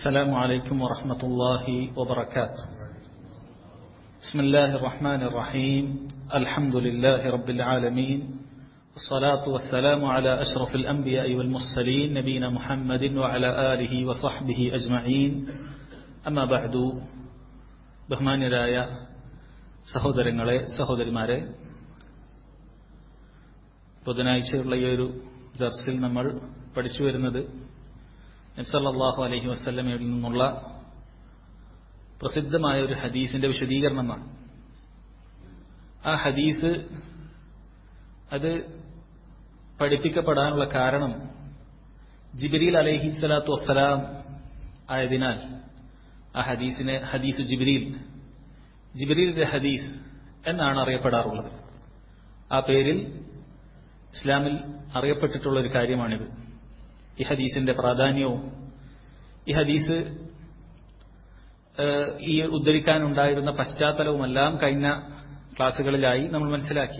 السلام عليكم ورحمة الله وبركاته. بسم الله الرحمن الرحيم. الحمد لله رب العالمين، والصلاة والسلام على أشرف الأنبياء والمرسلين نبينا محمد وعلى آله وصحبه أجمعين. أما بعد. ബഹുമാന്യരായ സഹോദരങ്ങളെ, സഹോദരിമാരെ, ബുധനാഴ്ചയുള്ള ഈ ഒരു ദർസിൽ നമ്മൾ പഠിച്ചു വരുന്നത് നബി സല്ലല്ലാഹു അലൈഹി വസല്ലമയിൽ നിന്നുള്ള പ്രസിദ്ധമായ ഒരു ഹദീസിന്റെ വിശദീകരണമാണ്. ആ ഹദീസ് അത് പഠിപ്പിക്കപ്പെടാനുള്ള കാരണം ജിബ്രീൽ അലൈഹിസ്സലാത്തു വസ്സലാം ആയതിനാൽ ആ ഹദീസിനെ ഹദീസ് ജിബ്രീലിന്റെ ഹദീസ് എന്നാണ് അറിയപ്പെടാറുള്ളത്. ആ പേരിൽ ഇസ്ലാമിൽ അറിയപ്പെട്ടിട്ടുള്ള ഒരു കാര്യമാണിത്. ഈ ഹദീസിന്റെ പ്രാധാന്യവും ഈ ഹദീസ് ഈ ഉദ്ധരിക്കാനുണ്ടായിരുന്ന പശ്ചാത്തലവുമെല്ലാം കഴിഞ്ഞ ക്ലാസുകളിലായി നമ്മൾ മനസ്സിലാക്കി.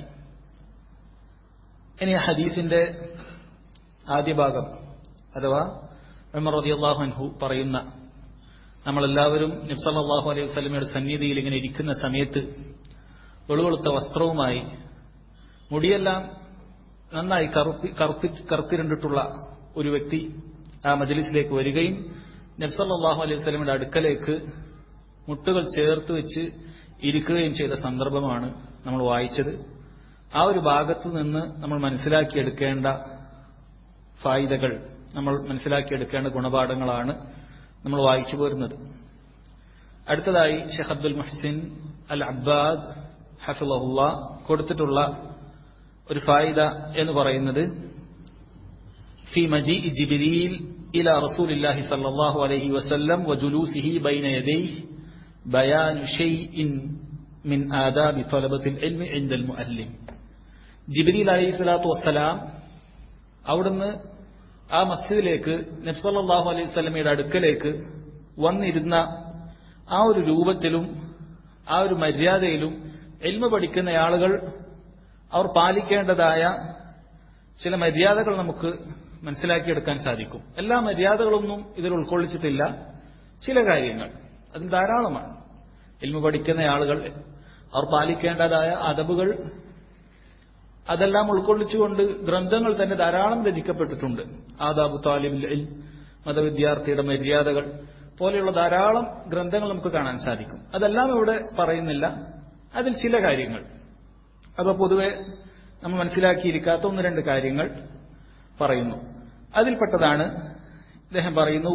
ഇനി ഹദീസിന്റെ ആദ്യ ഭാഗം അഥവാ ഉമർ റളിയല്ലാഹു അൻഹു പറയുന്ന, നമ്മളെല്ലാവരും നബി സല്ലല്ലാഹു അലൈഹി വസല്ലമയുടെ സന്നിധിയിൽ ഇങ്ങനെ ഇരിക്കുന്ന സമയത്ത് വെളുവെളുത്ത വസ്ത്രവുമായി മുടിയെല്ലാം നന്നായി കറുത്തിരണ്ടിട്ടുള്ള ഒരു വ്യക്തി ആ മജ്ലിസിലേക്ക് വരികയും നബി സല്ലല്ലാഹു അലൈഹി വസല്ലമയുടെ അടുക്കലേക്ക് മുട്ടുകൾ ചേർത്ത് വെച്ച് ഇരിക്കുകയും ചെയ്ത സന്ദർഭമാണ് നമ്മൾ വായിച്ചത്. ആ ഒരു ഭാഗത്തു നിന്ന് നമ്മൾ മനസ്സിലാക്കിയെടുക്കേണ്ട ഫായിദകൾ, നമ്മൾ മനസ്സിലാക്കിയെടുക്കേണ്ട ഗുണപാഠങ്ങളാണ് നമ്മൾ വായിച്ചു പോരുന്നത്. അടുത്തതായി ഷെയ്ഖ് അബ്ദുൽ മുഹ്സിൻ അൽ അബ്ബാദ് ഹഫിളഹുല്ലാ കൊടുത്തിട്ടുള്ള ഒരു ഫായിദ എന്ന് പറയുന്നത് ഫി മജീഇ ജിബ്രീൽ ഇലാ റസൂലില്ലാഹി സ്വല്ലല്ലാഹു അലൈഹി വസല്ലം വജുലൂസിഹി ബൈന യദൈഹി ബയാനു ഷൈഇൻ മിൻ ആദാബി ത്വലബത്തിൽ ഇൽമി ഇൻദൽ മുഅല്ലിം. ജിബ്രീൽ അലൈഹിസ്സലാത്തു വസ്സലാം അവിടുന്ന് ആ മസ്ജിദിലേക്ക് നബി സല്ലല്ലാഹു അലൈഹി വസല്ലമയുടെ അടുക്കലേക്ക് വന്നിരുന്ന ആ ഒരു രൂപത്തിലും ആ ഒരു മര്യാദയിലും ഇൽമ പഠിക്കുന്ന ആളുകൾ അവർ പാലിക്കേണ്ടതായ ചില മര്യാദകൾ നമുക്ക് മനസ്സിലാക്കിയെടുക്കാൻ സാധിക്കും. എല്ലാ മര്യാദകളൊന്നും ഇതിൽ ഉൾക്കൊള്ളിച്ചിട്ടില്ല. ചില കാര്യങ്ങൾ അതിൽ ധാരാളമാണ്. ഇൽമ പഠിക്കുന്ന ആളുകൾ അവർ പാലിക്കേണ്ടതായ അദബുകൾ അതെല്ലാം ഉൾക്കൊള്ളിച്ചുകൊണ്ട് ഗ്രന്ഥങ്ങൾ തന്നെ ധാരാളം രചിക്കപ്പെട്ടിട്ടുണ്ട്. ആദാബു താലിബുൽ ഇൽം, മതവിദ്യാർത്ഥിയുടെ മര്യാദകൾ പോലെയുള്ള ധാരാളം ഗ്രന്ഥങ്ങൾ നമുക്ക് കാണാൻ സാധിക്കും. അതെല്ലാം ഇവിടെ പറയുന്നില്ല. അതിൽ ചില കാര്യങ്ങൾ, അപ്പോൾ പൊതുവെ നമ്മൾ മനസ്സിലാക്കിയിരിക്കാത്ത ഒന്ന് രണ്ട് കാര്യങ്ങൾ പറയുന്നു. അതിൽപ്പെട്ടതാണ് അദ്ദേഹം പറയുന്നു,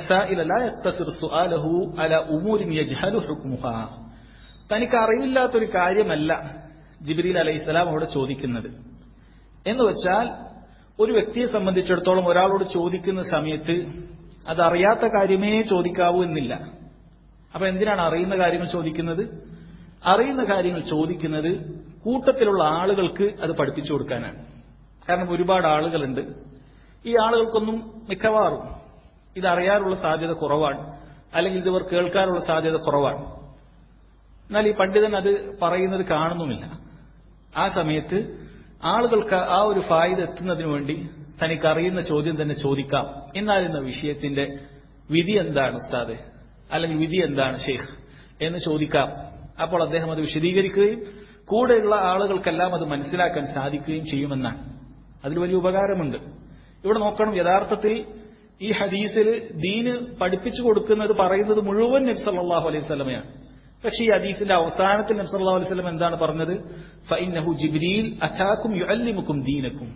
തനിക്ക് അറിവില്ലാത്തൊരു കാര്യമല്ല ജിബ്രീൽ അലൈഹിസ്സലാം അവിടെ ചോദിക്കുന്നത്. എന്ന് വെച്ചാൽ ഒരു വ്യക്തിയെ സംബന്ധിച്ചിടത്തോളം ഒരാളോട് ചോദിക്കുന്ന സമയത്ത് അതറിയാത്ത കാര്യമേ ചോദിക്കാവൂ എന്നില്ല. അപ്പൊ എന്തിനാണ് അറിയുന്ന കാര്യങ്ങൾ ചോദിക്കുന്നത്? അറിയുന്ന കാര്യങ്ങൾ ചോദിക്കുന്നത് കൂട്ടത്തിലുള്ള ആളുകൾക്ക് അത് പഠിപ്പിച്ചു കൊടുക്കാനാണ്. കാരണം ഒരുപാട് ആളുകളുണ്ട്. ഈ ആളുകൾക്കൊന്നും മിക്കവാറും ഇതറിയാനുള്ള സാധ്യത കുറവാണ്, അല്ലെങ്കിൽ ഇവർ കേൾക്കാനുള്ള സാധ്യത കുറവാണ്. എന്നാൽ ഈ പണ്ഡിതൻ അത് പറയുന്നത് കാണുന്നുമില്ല. ആ സമയത്ത് ആളുകൾക്ക് ആ ഒരു ഫായിദ എത്തുന്നതിന് വേണ്ടി തനിക്ക് അറിയുന്ന ചോദ്യം തന്നെ ചോദിക്കാം. എന്നാലിന്ന വിഷയത്തിന്റെ വിധി എന്താണ് ഉസ്താദ്, അല്ലെങ്കിൽ വിധി എന്താണ് ഷെയ്ഖ് എന്ന് ചോദിക്കാം. അപ്പോൾ അദ്ദേഹം അത് വിശദീകരിക്കുകയും കൂടെയുള്ള ആളുകൾക്കെല്ലാം അത് മനസ്സിലാക്കാൻ സാധിക്കുകയും ചെയ്യുമെന്നാണ്. അതിൽ വലിയ ഉപകാരമുണ്ട്. ഇവിടെ നോക്കണം, യഥാർത്ഥത്തിൽ ഈ ഹദീസിൽ ദീന് പഠിപ്പിച്ചു കൊടുക്കുന്നത് പറയുന്നത് മുഴുവൻ നബി സല്ലല്ലാഹു അലൈഹി വസല്ലമയാണ്. പക്ഷേ ഈ ഹദീസിന്റെ അവസാനത്തിൽ നബി സല്ലല്ലാഹു അലൈഹി വസല്ലം എന്താണ് പറഞ്ഞത്? ഫഇന്നഹു ജിബ്രീൽ അതാകും യുഅല്ലിമുകും ദീനകും.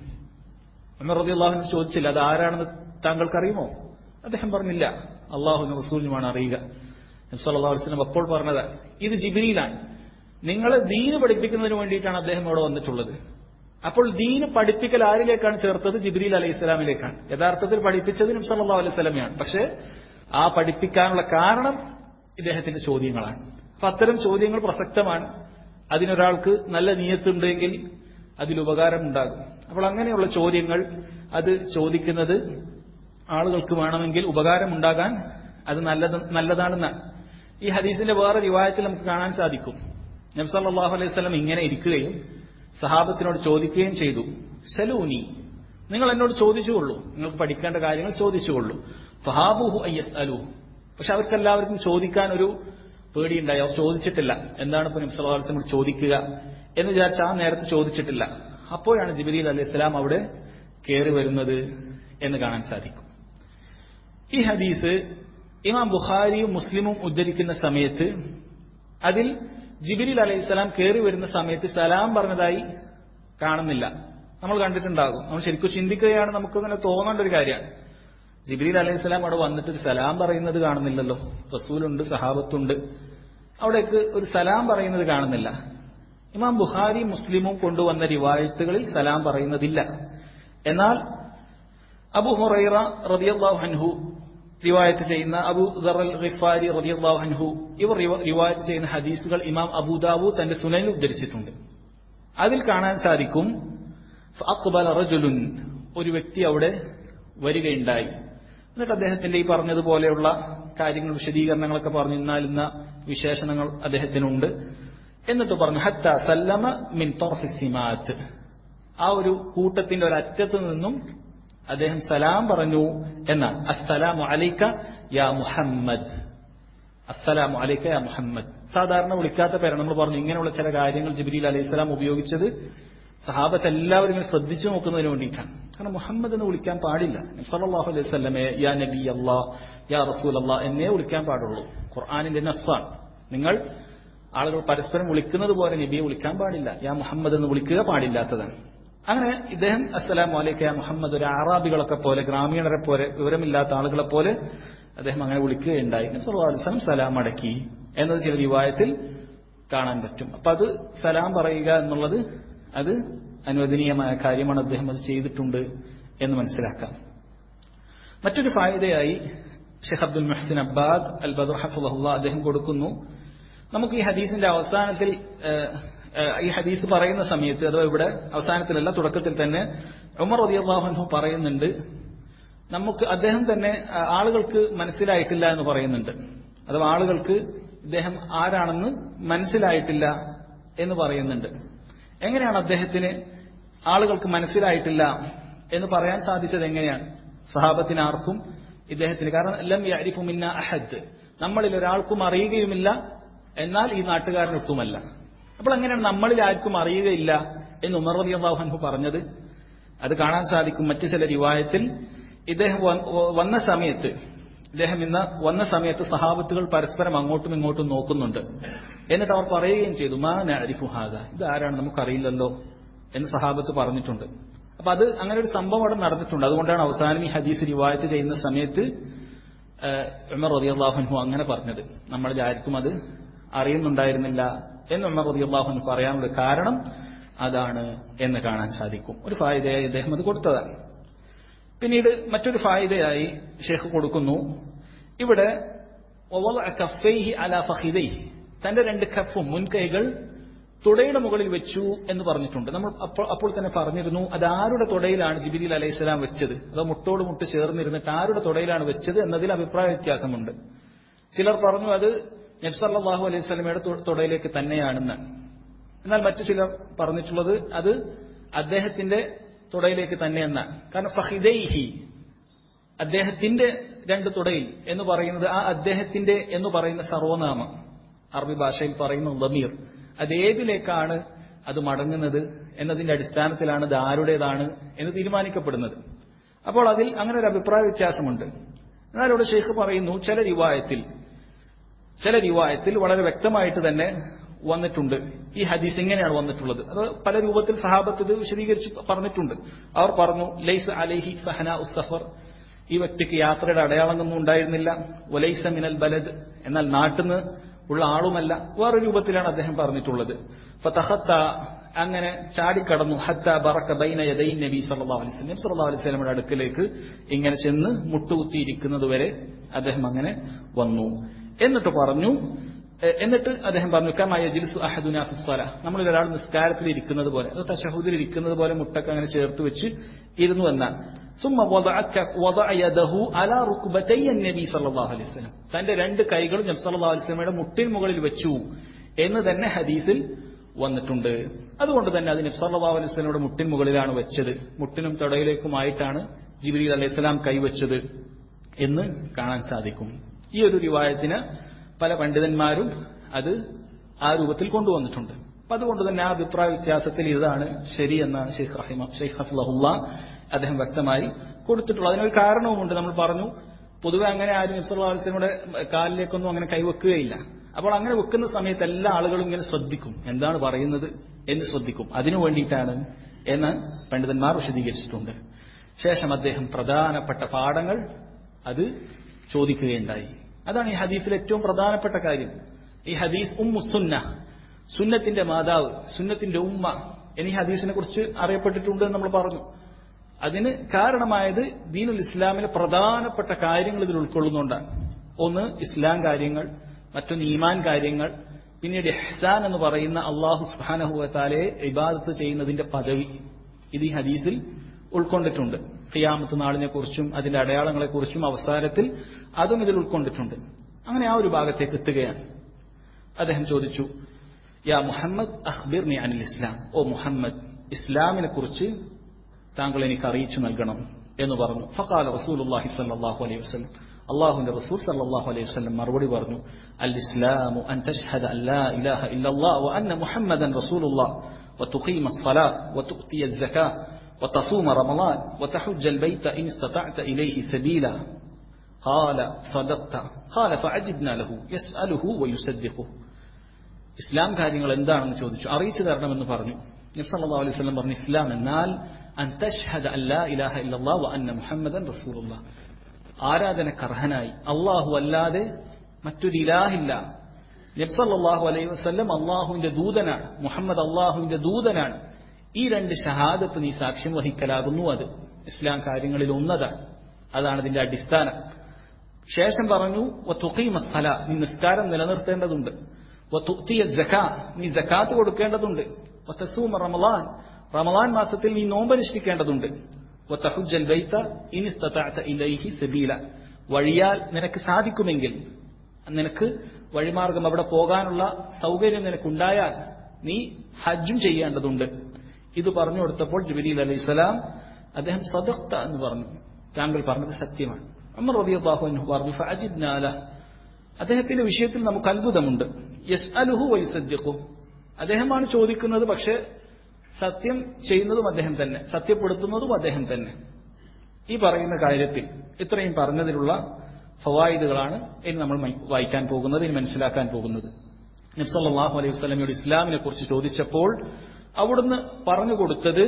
ഉമർ റളിയല്ലാഹു അൻഹു ചോദിച്ചില്ല, അത് ആരാണെന്ന് താങ്കൾക്കറിയുമോ? അദ്ദേഹം പറഞ്ഞില്ല, അല്ലാഹുവിനും റസൂലിനുമാണ് അറിയുക. നബി സല്ലല്ലാഹു അലൈഹി വസല്ലം അപ്പോൾ പറഞ്ഞതാണ്, ഇത് ജിബ്രീലാണ്, നിങ്ങളെ ദീന് പഠിപ്പിക്കുന്നതിന് വേണ്ടിയിട്ടാണ് അദ്ദേഹം ഇവിടെ വന്നിട്ടുള്ളത്. അപ്പോൾ ദീന് പഠിപ്പിക്കൽ ആരിലേക്കാണ് ചേർത്തത്? ജിബ്രീൽ അലൈഹിസ്സലാമിലേക്കാണ്. യഥാർത്ഥത്തിൽ പഠിപ്പിച്ചത് നബി സല്ലല്ലാഹു അലൈഹി വസല്ലമയാണ്. പക്ഷേ ആ പഠിപ്പിക്കാനുള്ള കാരണം ഇദ്ദേഹത്തിന്റെ ചോദ്യങ്ങളാണ്. അപ്പൊ അത്തരം ചോദ്യങ്ങൾ പ്രസക്തമാണ്. അതിനൊരാൾക്ക് നല്ല നിയത്തുണ്ടെങ്കിൽ അതിൽ ഉപകാരമുണ്ടാകും. അപ്പോൾ അങ്ങനെയുള്ള ചോദ്യങ്ങൾ അത് ചോദിക്കുന്നത് ആളുകൾക്ക് വേണമെങ്കിൽ ഉപകാരമുണ്ടാകാൻ അത് നല്ലതാണെന്നാണ്. ഈ ഹദീസിന്റെ വേറെ റിവായത്തിൽ നമുക്ക് കാണാൻ സാധിക്കും, നബി സല്ലല്ലാഹു അലൈഹി വസല്ലം ഇങ്ങനെ ഇരിക്കുകയും സഹാബത്തിനോട് ചോദിക്കുകയും ചെയ്തു, സലൂനി, നിങ്ങൾ എന്നോട് ചോദിച്ചുകൊള്ളൂ, നിങ്ങൾക്ക് പഠിക്കേണ്ട കാര്യങ്ങൾ ചോദിച്ചുകൊള്ളൂ. ഫഹാബുഹു അയ്യസ്അലു, പക്ഷെ അവർക്കെല്ലാവർക്കും ചോദിക്കാൻ ഒരു പേടിയുണ്ടായി. അവർ ചോദിച്ചിട്ടില്ല, എന്താണ് ഇപ്പൊ നബി സല്ലല്ലാഹു അലൈഹി വസല്ലം ചോദിക്കുക എന്ന് വിചാരിച്ച ആ നേരത്ത് ചോദിച്ചിട്ടില്ല. അപ്പോഴാണ് ജിബ്രീൽ അലൈഹിസ്സലാം അവിടെ കയറി വരുന്നത് എന്ന് കാണാൻ സാധിക്കും. ഈ ഹദീസ് ഇമാം ബുഖാരിയും മുസ്ലിമും ഉദ്ധരിക്കുന്ന സമയത്ത് അതിൽ ജിബ്രീൽ അലൈഹിസ്സലാം കയറി വരുന്ന സമയത്ത് സലാം പറഞ്ഞതായി കാണുന്നില്ല. നമ്മൾ കണ്ടിട്ടുണ്ടാകും. നമ്മൾ ശരിക്കും ചിന്തിക്കുകയാണ്, നമുക്കങ്ങനെ തോന്നേണ്ട ഒരു കാര്യമാണ്. ജിബ്രീൽ അലൈഹിസ്സലാം അവിടെ വന്നിട്ട് ഒരു സലാം പറയുന്നത് കാണുന്നില്ലല്ലോ. റസൂലുണ്ട്, സഹാബത്തുണ്ട്, അവിടേക്ക് ഒരു സലാം പറയുന്നത് കാണുന്നില്ല. ഇമാം ബുഖാരി മുസ്ലിമും കൊണ്ടുവന്ന റിവായത്തുകളിൽ സലാം പറയുന്നതില്ല. എന്നാൽ അബൂ ഹുറൈറ റളിയല്ലാഹു അൻഹു റിവായത്ത് ചെയ്യുന്ന, അബൂ ദർ അൽ ഗിഫാരി റളിയല്ലാഹു അൻഹു ഇവർ റിവായത്ത് ചെയ്യുന്ന ഹദീസുകൾ ഇമാം അബൂ ദാവൂദ് തന്റെ സുനനിൽ ഉദ്ധരിച്ചിട്ടുണ്ട്. അതിൽ കാണാൻ സാധിക്കും, ഫഅഖ്ബല റജുലുൻ, ഒരു വ്യക്തി അവിടെ വരികയുണ്ടായി. എന്നിട്ട് അദ്ദേഹത്തിന്റെ ഈ പറഞ്ഞതുപോലെയുള്ള കാര്യങ്ങൾ, വിശദീകരണങ്ങളൊക്കെ പറഞ്ഞു, ഇന്ന വിശേഷണങ്ങൾ അദ്ദേഹത്തിനുണ്ട്. എന്നിട്ട് പറഞ്ഞു ഹത്ത സല്ലമ മിൻ തർഫി സിമാത്ത്, ആ ഒരു കൂട്ടത്തിന്റെ ഒരറ്റത്ത് നിന്നും അദ്ദേഹം സലാം പറഞ്ഞു എന്നാണ്. അസ്സലാമു അലൈക യാ മുഹമ്മദ്, അസ്സലാമു അലൈക യാ മുഹമ്മദ്. സാധാരണ വിളിക്കാത്ത പേരാണ്. നമ്മൾ പറഞ്ഞു ഇങ്ങനെയുള്ള ചില കാര്യങ്ങൾ ജിബ്രീൽ അലൈഹിസ്സലാം ഉപയോഗിച്ചത് സഹാബത്ത് എല്ലാവരും ഇങ്ങനെ ശ്രദ്ധിച്ചു നോക്കുന്നതിന് വേണ്ടിയിട്ടാണ്. കാരണം മുഹമ്മദ് എന്ന് വിളിക്കാൻ പാടില്ല. നബി സല്ലല്ലാഹു അലൈഹി വസല്ലമയെ യാ നബി അല്ലാഹ്, യാ റസൂൽ അല്ലാഹ് എന്നേ വിളിക്കാൻ പാടുള്ളൂ. ഖുർആനിന്റെ നസ്സാണ്. നിങ്ങൾ ആളുകൾ പരസ്പരം വിളിക്കുന്നത് പോലെ നബിയെ വിളിക്കാൻ പാടില്ല. യാ മുഹമ്മദ് എന്ന് വിളിക്കുക പാടില്ലാത്തതാണ്. അങ്ങനെ ഇദ്ദേഹം അസ്സലാമു അലൈക യാ മുഹമ്മദ്, ഒരു അറാബികളൊക്കെ പോലെ, ഗ്രാമീണരെ പോലെ, വിവരമില്ലാത്ത ആളുകളെ പോലെ അദ്ദേഹം അങ്ങനെ വിളിക്കുകയുണ്ടായി. നബി സല്ലല്ലാഹു അലൈഹി വസല്ലം സലാം അടക്കി എന്നത് ചില റിവായത്തിൽ കാണാൻ പറ്റും. അപ്പൊ അത് സലാം പറയുക എന്നുള്ളത് അത് അനുവദനീയമായ കാര്യമാണ്. അദ്ദേഹം അത് ചെയ്തിട്ടുണ്ട് എന്ന് മനസ്സിലാക്കാം. മറ്റൊരു ഫായിദയായി ഷെയ്ഖ് അബ്ദുൽ മുഹ്സിൻ അബ്ബാദ് അൽ ബദർ ഹഫിളഹുല്ലാഹ് അദ്ദേഹം കൊടുക്കുന്നു, നമുക്ക് ഈ ഹദീസിന്റെ അവസാനത്തിൽ, ഈ ഹദീസ് പറയുന്ന സമയത്ത്, അഥവാ ഇവിടെ അവസാനത്തിലല്ല തുടക്കത്തിൽ തന്നെ ഉമർ റളിയല്ലാഹു അൻഹു പറയുന്നുണ്ട്, നമുക്ക് അദ്ദേഹം തന്നെ ആളുകൾക്ക് മനസ്സിലായിട്ടില്ല എന്ന് പറയുന്നുണ്ട്. അഥവാ ആളുകൾക്ക് ഇദ്ദേഹം ആരാണെന്ന് മനസ്സിലായിട്ടില്ല എന്ന് പറയുന്നുണ്ട്. എങ്ങനെയാണ് അദ്ദേഹത്തിന് ആളുകൾക്ക് മനസ്സിലായിട്ടില്ല എന്ന് പറയാൻ സാധിച്ചത്? എങ്ങനെയാണ്? സഹാബത്തിന് ആർക്കും ഇദ്ദേഹത്തിന്, കാരണം ലം യഅരിഫു മിന്നാ അഹദ്, നമ്മളിൽ ഒരാൾക്കും അറിയുകയുമില്ല, എന്നാൽ ഈ നാട്ടുകാരനൊട്ടുമല്ല. അപ്പോൾ എങ്ങനെയാണ് നമ്മളിൽ ആർക്കും അറിയുകയില്ല എന്ന് ഉമർ റളിയല്ലാഹു അൻഹു പറഞ്ഞത്? അത് കാണാൻ സാധിക്കും മറ്റു ചില റിവായത്തിൽ. ഇദ്ദേഹം വന്ന സമയത്ത് സഹാബത്തുകൾ പരസ്പരം അങ്ങോട്ടും ഇങ്ങോട്ടും നോക്കുന്നുണ്ട്. എന്നിട്ട് അവർ പറയുകയും ചെയ്തു, മാ നഅരിഫു ഹാദാ, ഇത് ആരാണ് നമുക്കറിയില്ലല്ലോ എന്ന് സഹാബത്ത് പറഞ്ഞിട്ടുണ്ട്. അപ്പൊ അത് അങ്ങനെ ഒരു സംഭവം അവിടെ നടന്നിട്ടുണ്ട്. അതുകൊണ്ടാണ് അവസാനം ഈ ഹദീസ് റിവായത്ത് ചെയ്യുന്ന സമയത്ത് ഉമർ റളിയല്ലാഹു അൻഹു അങ്ങനെ പറഞ്ഞത്. നമ്മളിൽ ആർക്കും അത് അറിയുന്നുണ്ടായിരുന്നില്ല എന്ന് ഉമർ റളിയല്ലാഹു അൻഹു പറയാനുള്ള കാരണം അതാണ് എന്ന് കാണാൻ സാധിക്കും. ഒരു ഫായിദയായി അദ്ദേഹം അത് കൊടുത്തതാണ്. പിന്നീട് മറ്റൊരു ഫായിദയായി ഷെയ്ഖ് കൊടുക്കുന്നു, ഇവിടെ തന്റെ രണ്ട് കഫും, മുൻകൈകൾ തുടയുടെ മുകളിൽ വെച്ചു എന്ന് പറഞ്ഞിട്ടുണ്ട്. നമ്മൾ അപ്പോൾ തന്നെ പറഞ്ഞിരുന്നു, അത് ആരുടെ തുടയിലാണ് ജിബ്രീൽ അലൈഹിസ്സലാം വെച്ചത്, അതോ മുട്ടോട് മുട്ട് ചേർന്നിരുന്നിട്ട് ആരുടെ തുടയിലാണ് വെച്ചത് എന്നതിൽ അഭിപ്രായ വ്യത്യാസമുണ്ട്. ചിലർ പറഞ്ഞു അത് നബി സല്ലല്ലാഹു അലൈഹി വസല്ലമയുടെ തുടയിലേക്ക് തന്നെയാണെന്ന്. എന്നാൽ മറ്റു ചിലർ പറഞ്ഞിട്ടുള്ളത് അത് അദ്ദേഹത്തിന്റെ തുടയിലേക്ക് തന്നെയെന്നാണ്. കാരണം ഫഖിദൈഹി, അദ്ദേഹത്തിന്റെ രണ്ട് തുടയിൽ എന്ന് പറയുന്നത്, ആ അദ്ദേഹത്തിന്റെ എന്ന് പറയുന്ന സർവനാമം അറബി ഭാഷയിൽ പറയുന്ന ദമീർ, അതേതിലേക്കാണ് അത് മടങ്ങുന്നത് എന്നതിന്റെ അടിസ്ഥാനത്തിലാണ് ഇത് ആരുടേതാണ് എന്ന് തീരുമാനിക്കപ്പെടുന്നത്. അപ്പോൾ അതിൽ അങ്ങനെ ഒരു അഭിപ്രായ വ്യത്യാസമുണ്ട്. എന്നാൽ ഇവിടെ ഷെയ്ഖ് പറയുന്നു, ചില റിവായത്തിൽ വളരെ വ്യക്തമായിട്ട് തന്നെ വന്നിട്ടുണ്ട് ഈ ഹദീസ് ഇങ്ങനെയാണ് വന്നിട്ടുള്ളത്. അത് പല രൂപത്തിൽ സഹാബത്ത് ഇത് വിശദീകരിച്ച് പറഞ്ഞിട്ടുണ്ട്. അവർ പറഞ്ഞു, ലൈസ അലൈഹി സഹന ഉസ്സഫർ, ഈ വ്യക്തിക്ക് യാത്രയുടെ അടയാളങ്ങളൊന്നും ഉണ്ടായിരുന്നില്ല. വലൈസ മിനൽ ബലദ്, എന്നാൽ നാട്ടിൽ നിന്ന് ഉള്ള ആളുമല്ല. വേറെ രൂപത്തിലാണ് അദ്ദേഹം പറഞ്ഞിട്ടുള്ളത്. ഫതഖത്ത, അങ്ങനെ ചാടിക്കടന്നു, ഹത്ത ബറക ബൈന യദൈ നബി സല്ലല്ലാഹു അലൈഹി വസല്ലം, സല്ലല്ലാഹു അലൈഹി വസല്ലമയുടെ അടുക്കലേക്ക് ഇങ്ങനെ ചെന്ന് മുട്ടുകുത്തിയിരിക്കുന്നത് വരെ അദ്ദേഹം അങ്ങനെ വന്നു. എന്നിട്ട് അദ്ദേഹം പറഞ്ഞു, കമാ യജ്ലിസു അഹദുനാ ഫിസ്സലാ, നമ്മളിൽ ഒരാൾ നിസ്കാരത്തിൽ ഇരിക്കുന്നത് പോലെ, അത് തശഹുദിൽ ഇരിക്കുന്നത് പോലെ മുട്ടൊക്കെ അങ്ങനെ ചേർത്ത് വെച്ച് ഇരുന്നു എന്നാണ്. സുമ്മ വദഅ യദഹു അലാ റുക്ബതൈ നബി സല്ലല്ലാഹു അലൈഹി വസല്ലം, തന്റെ രണ്ട് കൈകളും നബി സല്ലല്ലാഹു അലൈഹി വസല്ലമയുടെ മുട്ടിന് മുകളിൽ വെച്ചു എന്ന് തന്നെ ഹദീസിൽ വന്നിട്ടുണ്ട്. അതുകൊണ്ട് തന്നെ അത് നബി സല്ലല്ലാഹു അലൈഹി വസല്ലമയുടെ മുട്ടിന് മുകളിലാണ് വെച്ചത്, മുട്ടിനും തുടയിലേക്കുമായിട്ടാണ് ജിബ്രീൽ അലൈഹിസ്സലാം കൈവച്ചത് എന്ന് കാണാൻ സാധിക്കും. ഈ ഒരു റിവായത്തിന് പല പണ്ഡിതന്മാരും അത് ആ രൂപത്തിൽ കൊണ്ടുവന്നിട്ടുണ്ട്. അപ്പൊ അതുകൊണ്ട് തന്നെ ആ അഭിപ്രായ വ്യത്യാസത്തിൽ ഇതാണ് ശരിയെന്നാണ് ഷെയ്ഖ് ഹഫ്ളഹുല്ലാ അദ്ദേഹം വ്യക്തമായി കൊടുത്തിട്ടുള്ളത്. അതിനൊരു കാരണവുമുണ്ട്. നമ്മൾ പറഞ്ഞു, പൊതുവെ അങ്ങനെ ആരും നബി സല്ലല്ലാഹു അലൈഹി വസല്ലമയുടെ കാലിലേക്കൊന്നും അങ്ങനെ കൈവെക്കുകയില്ല. അപ്പോൾ അങ്ങനെ വെക്കുന്ന സമയത്ത് എല്ലാ ആളുകളും ഇങ്ങനെ ശ്രദ്ധിക്കും, എന്താണ് പറയുന്നത് എന്ന് ശ്രദ്ധിക്കും. അതിനു വേണ്ടിയിട്ടാണ് എന്ന് പണ്ഡിതന്മാർ വിശദീകരിച്ചിട്ടുണ്ട്. ശേഷം അദ്ദേഹം പ്രധാനപ്പെട്ട പാഠങ്ങൾ അത് ചോദിക്കുകയുണ്ടായി. അതാണ് ഈ ഹദീസിലെ ഏറ്റവും പ്രധാനപ്പെട്ട കാര്യം. ഈ ഹദീസ് സുന്ന, സുന്നത്തിന്റെ മാതാവ്, സുന്നത്തിന്റെ ഉമ്മ എന്നീ ഹദീസിനെ കുറിച്ച് അറിയപ്പെട്ടിട്ടുണ്ട് എന്ന് നമ്മൾ പറഞ്ഞു. അതിന് കാരണമായത് ദീനുൽ ഇസ്ലാമിലെ പ്രധാനപ്പെട്ട കാര്യങ്ങൾ ഇതിൽ ഉൾക്കൊള്ളുന്നുണ്ടാണ്. ഒന്ന് ഇസ്ലാം കാര്യങ്ങൾ, മറ്റൊന്ന് ഈമാൻ കാര്യങ്ങൾ, പിന്നീട് ഇഹ്സാൻ എന്ന് പറയുന്ന അല്ലാഹു സുബ്ഹാനഹു വ തആലയെ ഇബാദത്ത് ചെയ്യുന്നതിന്റെ പദവി ഇത് ഈ ഹദീസിൽ ഉൾക്കൊണ്ടിട്ടുണ്ട്. ഖിയാമത്ത് നാളിനെ കുറിച്ചും അതിന്റെ അടയാളങ്ങളെക്കുറിച്ചും അവസാനത്തിൽ അതും ഇതിൽ ഉൾക്കൊണ്ടിട്ടുണ്ട്. അങ്ങനെ ആ ഒരു ഭാഗത്തേക്ക് എത്തുകയാണ്. അദ്ദേഹം ചോദിച്ചു, യാ മുഹമ്മദ് അഖ്ബിർനി അനിൽ ഇസ്ലാം, ഓ മുഹമ്മദ് ഇസ്ലാമിനെ കുറിച്ച് താങ്കൾ എനിക്ക് അറിയിച്ചു നൽകണം എന്ന് പറഞ്ഞു. ഫഖാല റസൂലുള്ളാഹി സ്വല്ലല്ലാഹു അലൈഹി വസല്ലം, അല്ലാഹുവിന്റെ റസൂൽ സ്വല്ലല്ലാഹു അലൈഹി വസല്ലം മറുപടി പറഞ്ഞു, അൽ ഇസ്ലാമു അൻ തശ്ഹദ അൻ ലാ ഇലാഹ ഇല്ലല്ലാഹ് വ അന്ന മുഹമ്മദൻ റസൂലുള്ളാഹ് വതുഖീമ الصلاة وتؤتي الزكاة وتصوم رمضان وتحج البيت إن استطعت إليه سبيلا قال صدقت قال فعجبنا له يسأله ويصدقه. ഇസ്ലാം കാര്യങ്ങൾ എന്താണെന്ന് ചോദിച്ചു. അറിയിച്ചു തരണമെന്ന് പറഞ്ഞു. നബി സല്ലല്ലാഹു അലൈഹി വസല്ലം പറഞ്ഞു, ഇസ്ലാം എന്നാൽ അൻ തശ്ഹദ അൻ ലാ ഇലാഹ ഇല്ലല്ലാഹ് വ അന്ന മുഹമ്മദൻ റസൂലുള്ളാഹ്, ആരാധനക്കർഹനായി അല്ലാഹു അല്ലാതെ മറ്റൊരു ഇലാഹില്ല, നബി സല്ലല്ലാഹു അലൈഹി വസല്ലം അല്ലാഹുവിന്റെ ദൂതനാണ്, മുഹമ്മദ് അല്ലാഹുവിന്റെ ദൂതനാണ്, ഈ രണ്ട് ഷഹാദത്ത് നീ സാക്ഷ്യം വഹിക്കലാകുന്നു. അത് ഇസ്ലാം കാര്യങ്ങളിൽ ഒന്നതാണ്. അതാണ് ഇതിന്റെ അടിസ്ഥാനം. ശേഷം പറഞ്ഞു, വതുഖീമ الصلاة, നീ നിസ്കാരം നിലനിർത്തേണ്ടതുണ്ട്, വതുഅ്തിയ الزكاة, നീ സകാത്ത് കൊടുക്കേണ്ടതുണ്ട്, വതസൂമ റമളാൻ, റമളാൻ മാസത്തിൽ നീ നോമ്പനുഷ്ഠിക്കേണ്ടതുണ്ട്, വതഹുജ്ജൽ ബൈത ഇൻ ഇസ്തതഅത ഇലൈഹി സബീല, വഴിയാൽ നിനക്ക് സാധിക്കുമെങ്കിൽ, നിനക്ക് വഴിമാർഗം അവിടെ പോകാനുള്ള സൗകര്യം നിനക്കുണ്ടായാൽ നീ ഹജ്ജും ചെയ്യേണ്ടതുണ്ട്. ഇത് പറഞ്ഞു കൊടുത്തപ്പോൾ ജിബ്രീൽ അലൈഹിസ്സലാം അദ്ദേഹം സദഖ്ത എന്ന് പറഞ്ഞു, താങ്കൾ പറഞ്ഞത് സത്യമാണ്. ഉമർ റളിയല്ലാഹു അൻഹു പറഞ്ഞു, ഫഅജിബ്നാ ലഹു, അദ്ദേഹത്തിന്റെ വിഷയത്തിൽ നമുക്ക് അത്ഭുതമുണ്ട്. യസ്അലുഹു വയുസദ്ദിഖു, അദ്ദേഹമാണ് ചോദിക്കുന്നത്, പക്ഷേ സത്യം ചെയ്യുന്നതും അദ്ദേഹം തന്നെ, സത്യപ്പെടുത്തുന്നതും അദ്ദേഹം തന്നെ. ഈ പറയുന്ന കാര്യത്തിൽ ഇത്രയും പറഞ്ഞതിലുള്ള ഫവായിദുകളാണ് ഇനി നമ്മൾ വായിക്കാൻ പോകുന്നത്, ഇനി മനസ്സിലാക്കാൻ പോകുന്നത്. നബി സല്ലല്ലാഹു അലൈഹി വസല്ലമയുടെ ഇസ്ലാമിനെ കുറിച്ച് ചോദിച്ചപ്പോൾ അവിടുന്ന് പറഞ്ഞു കൊടുത്തത്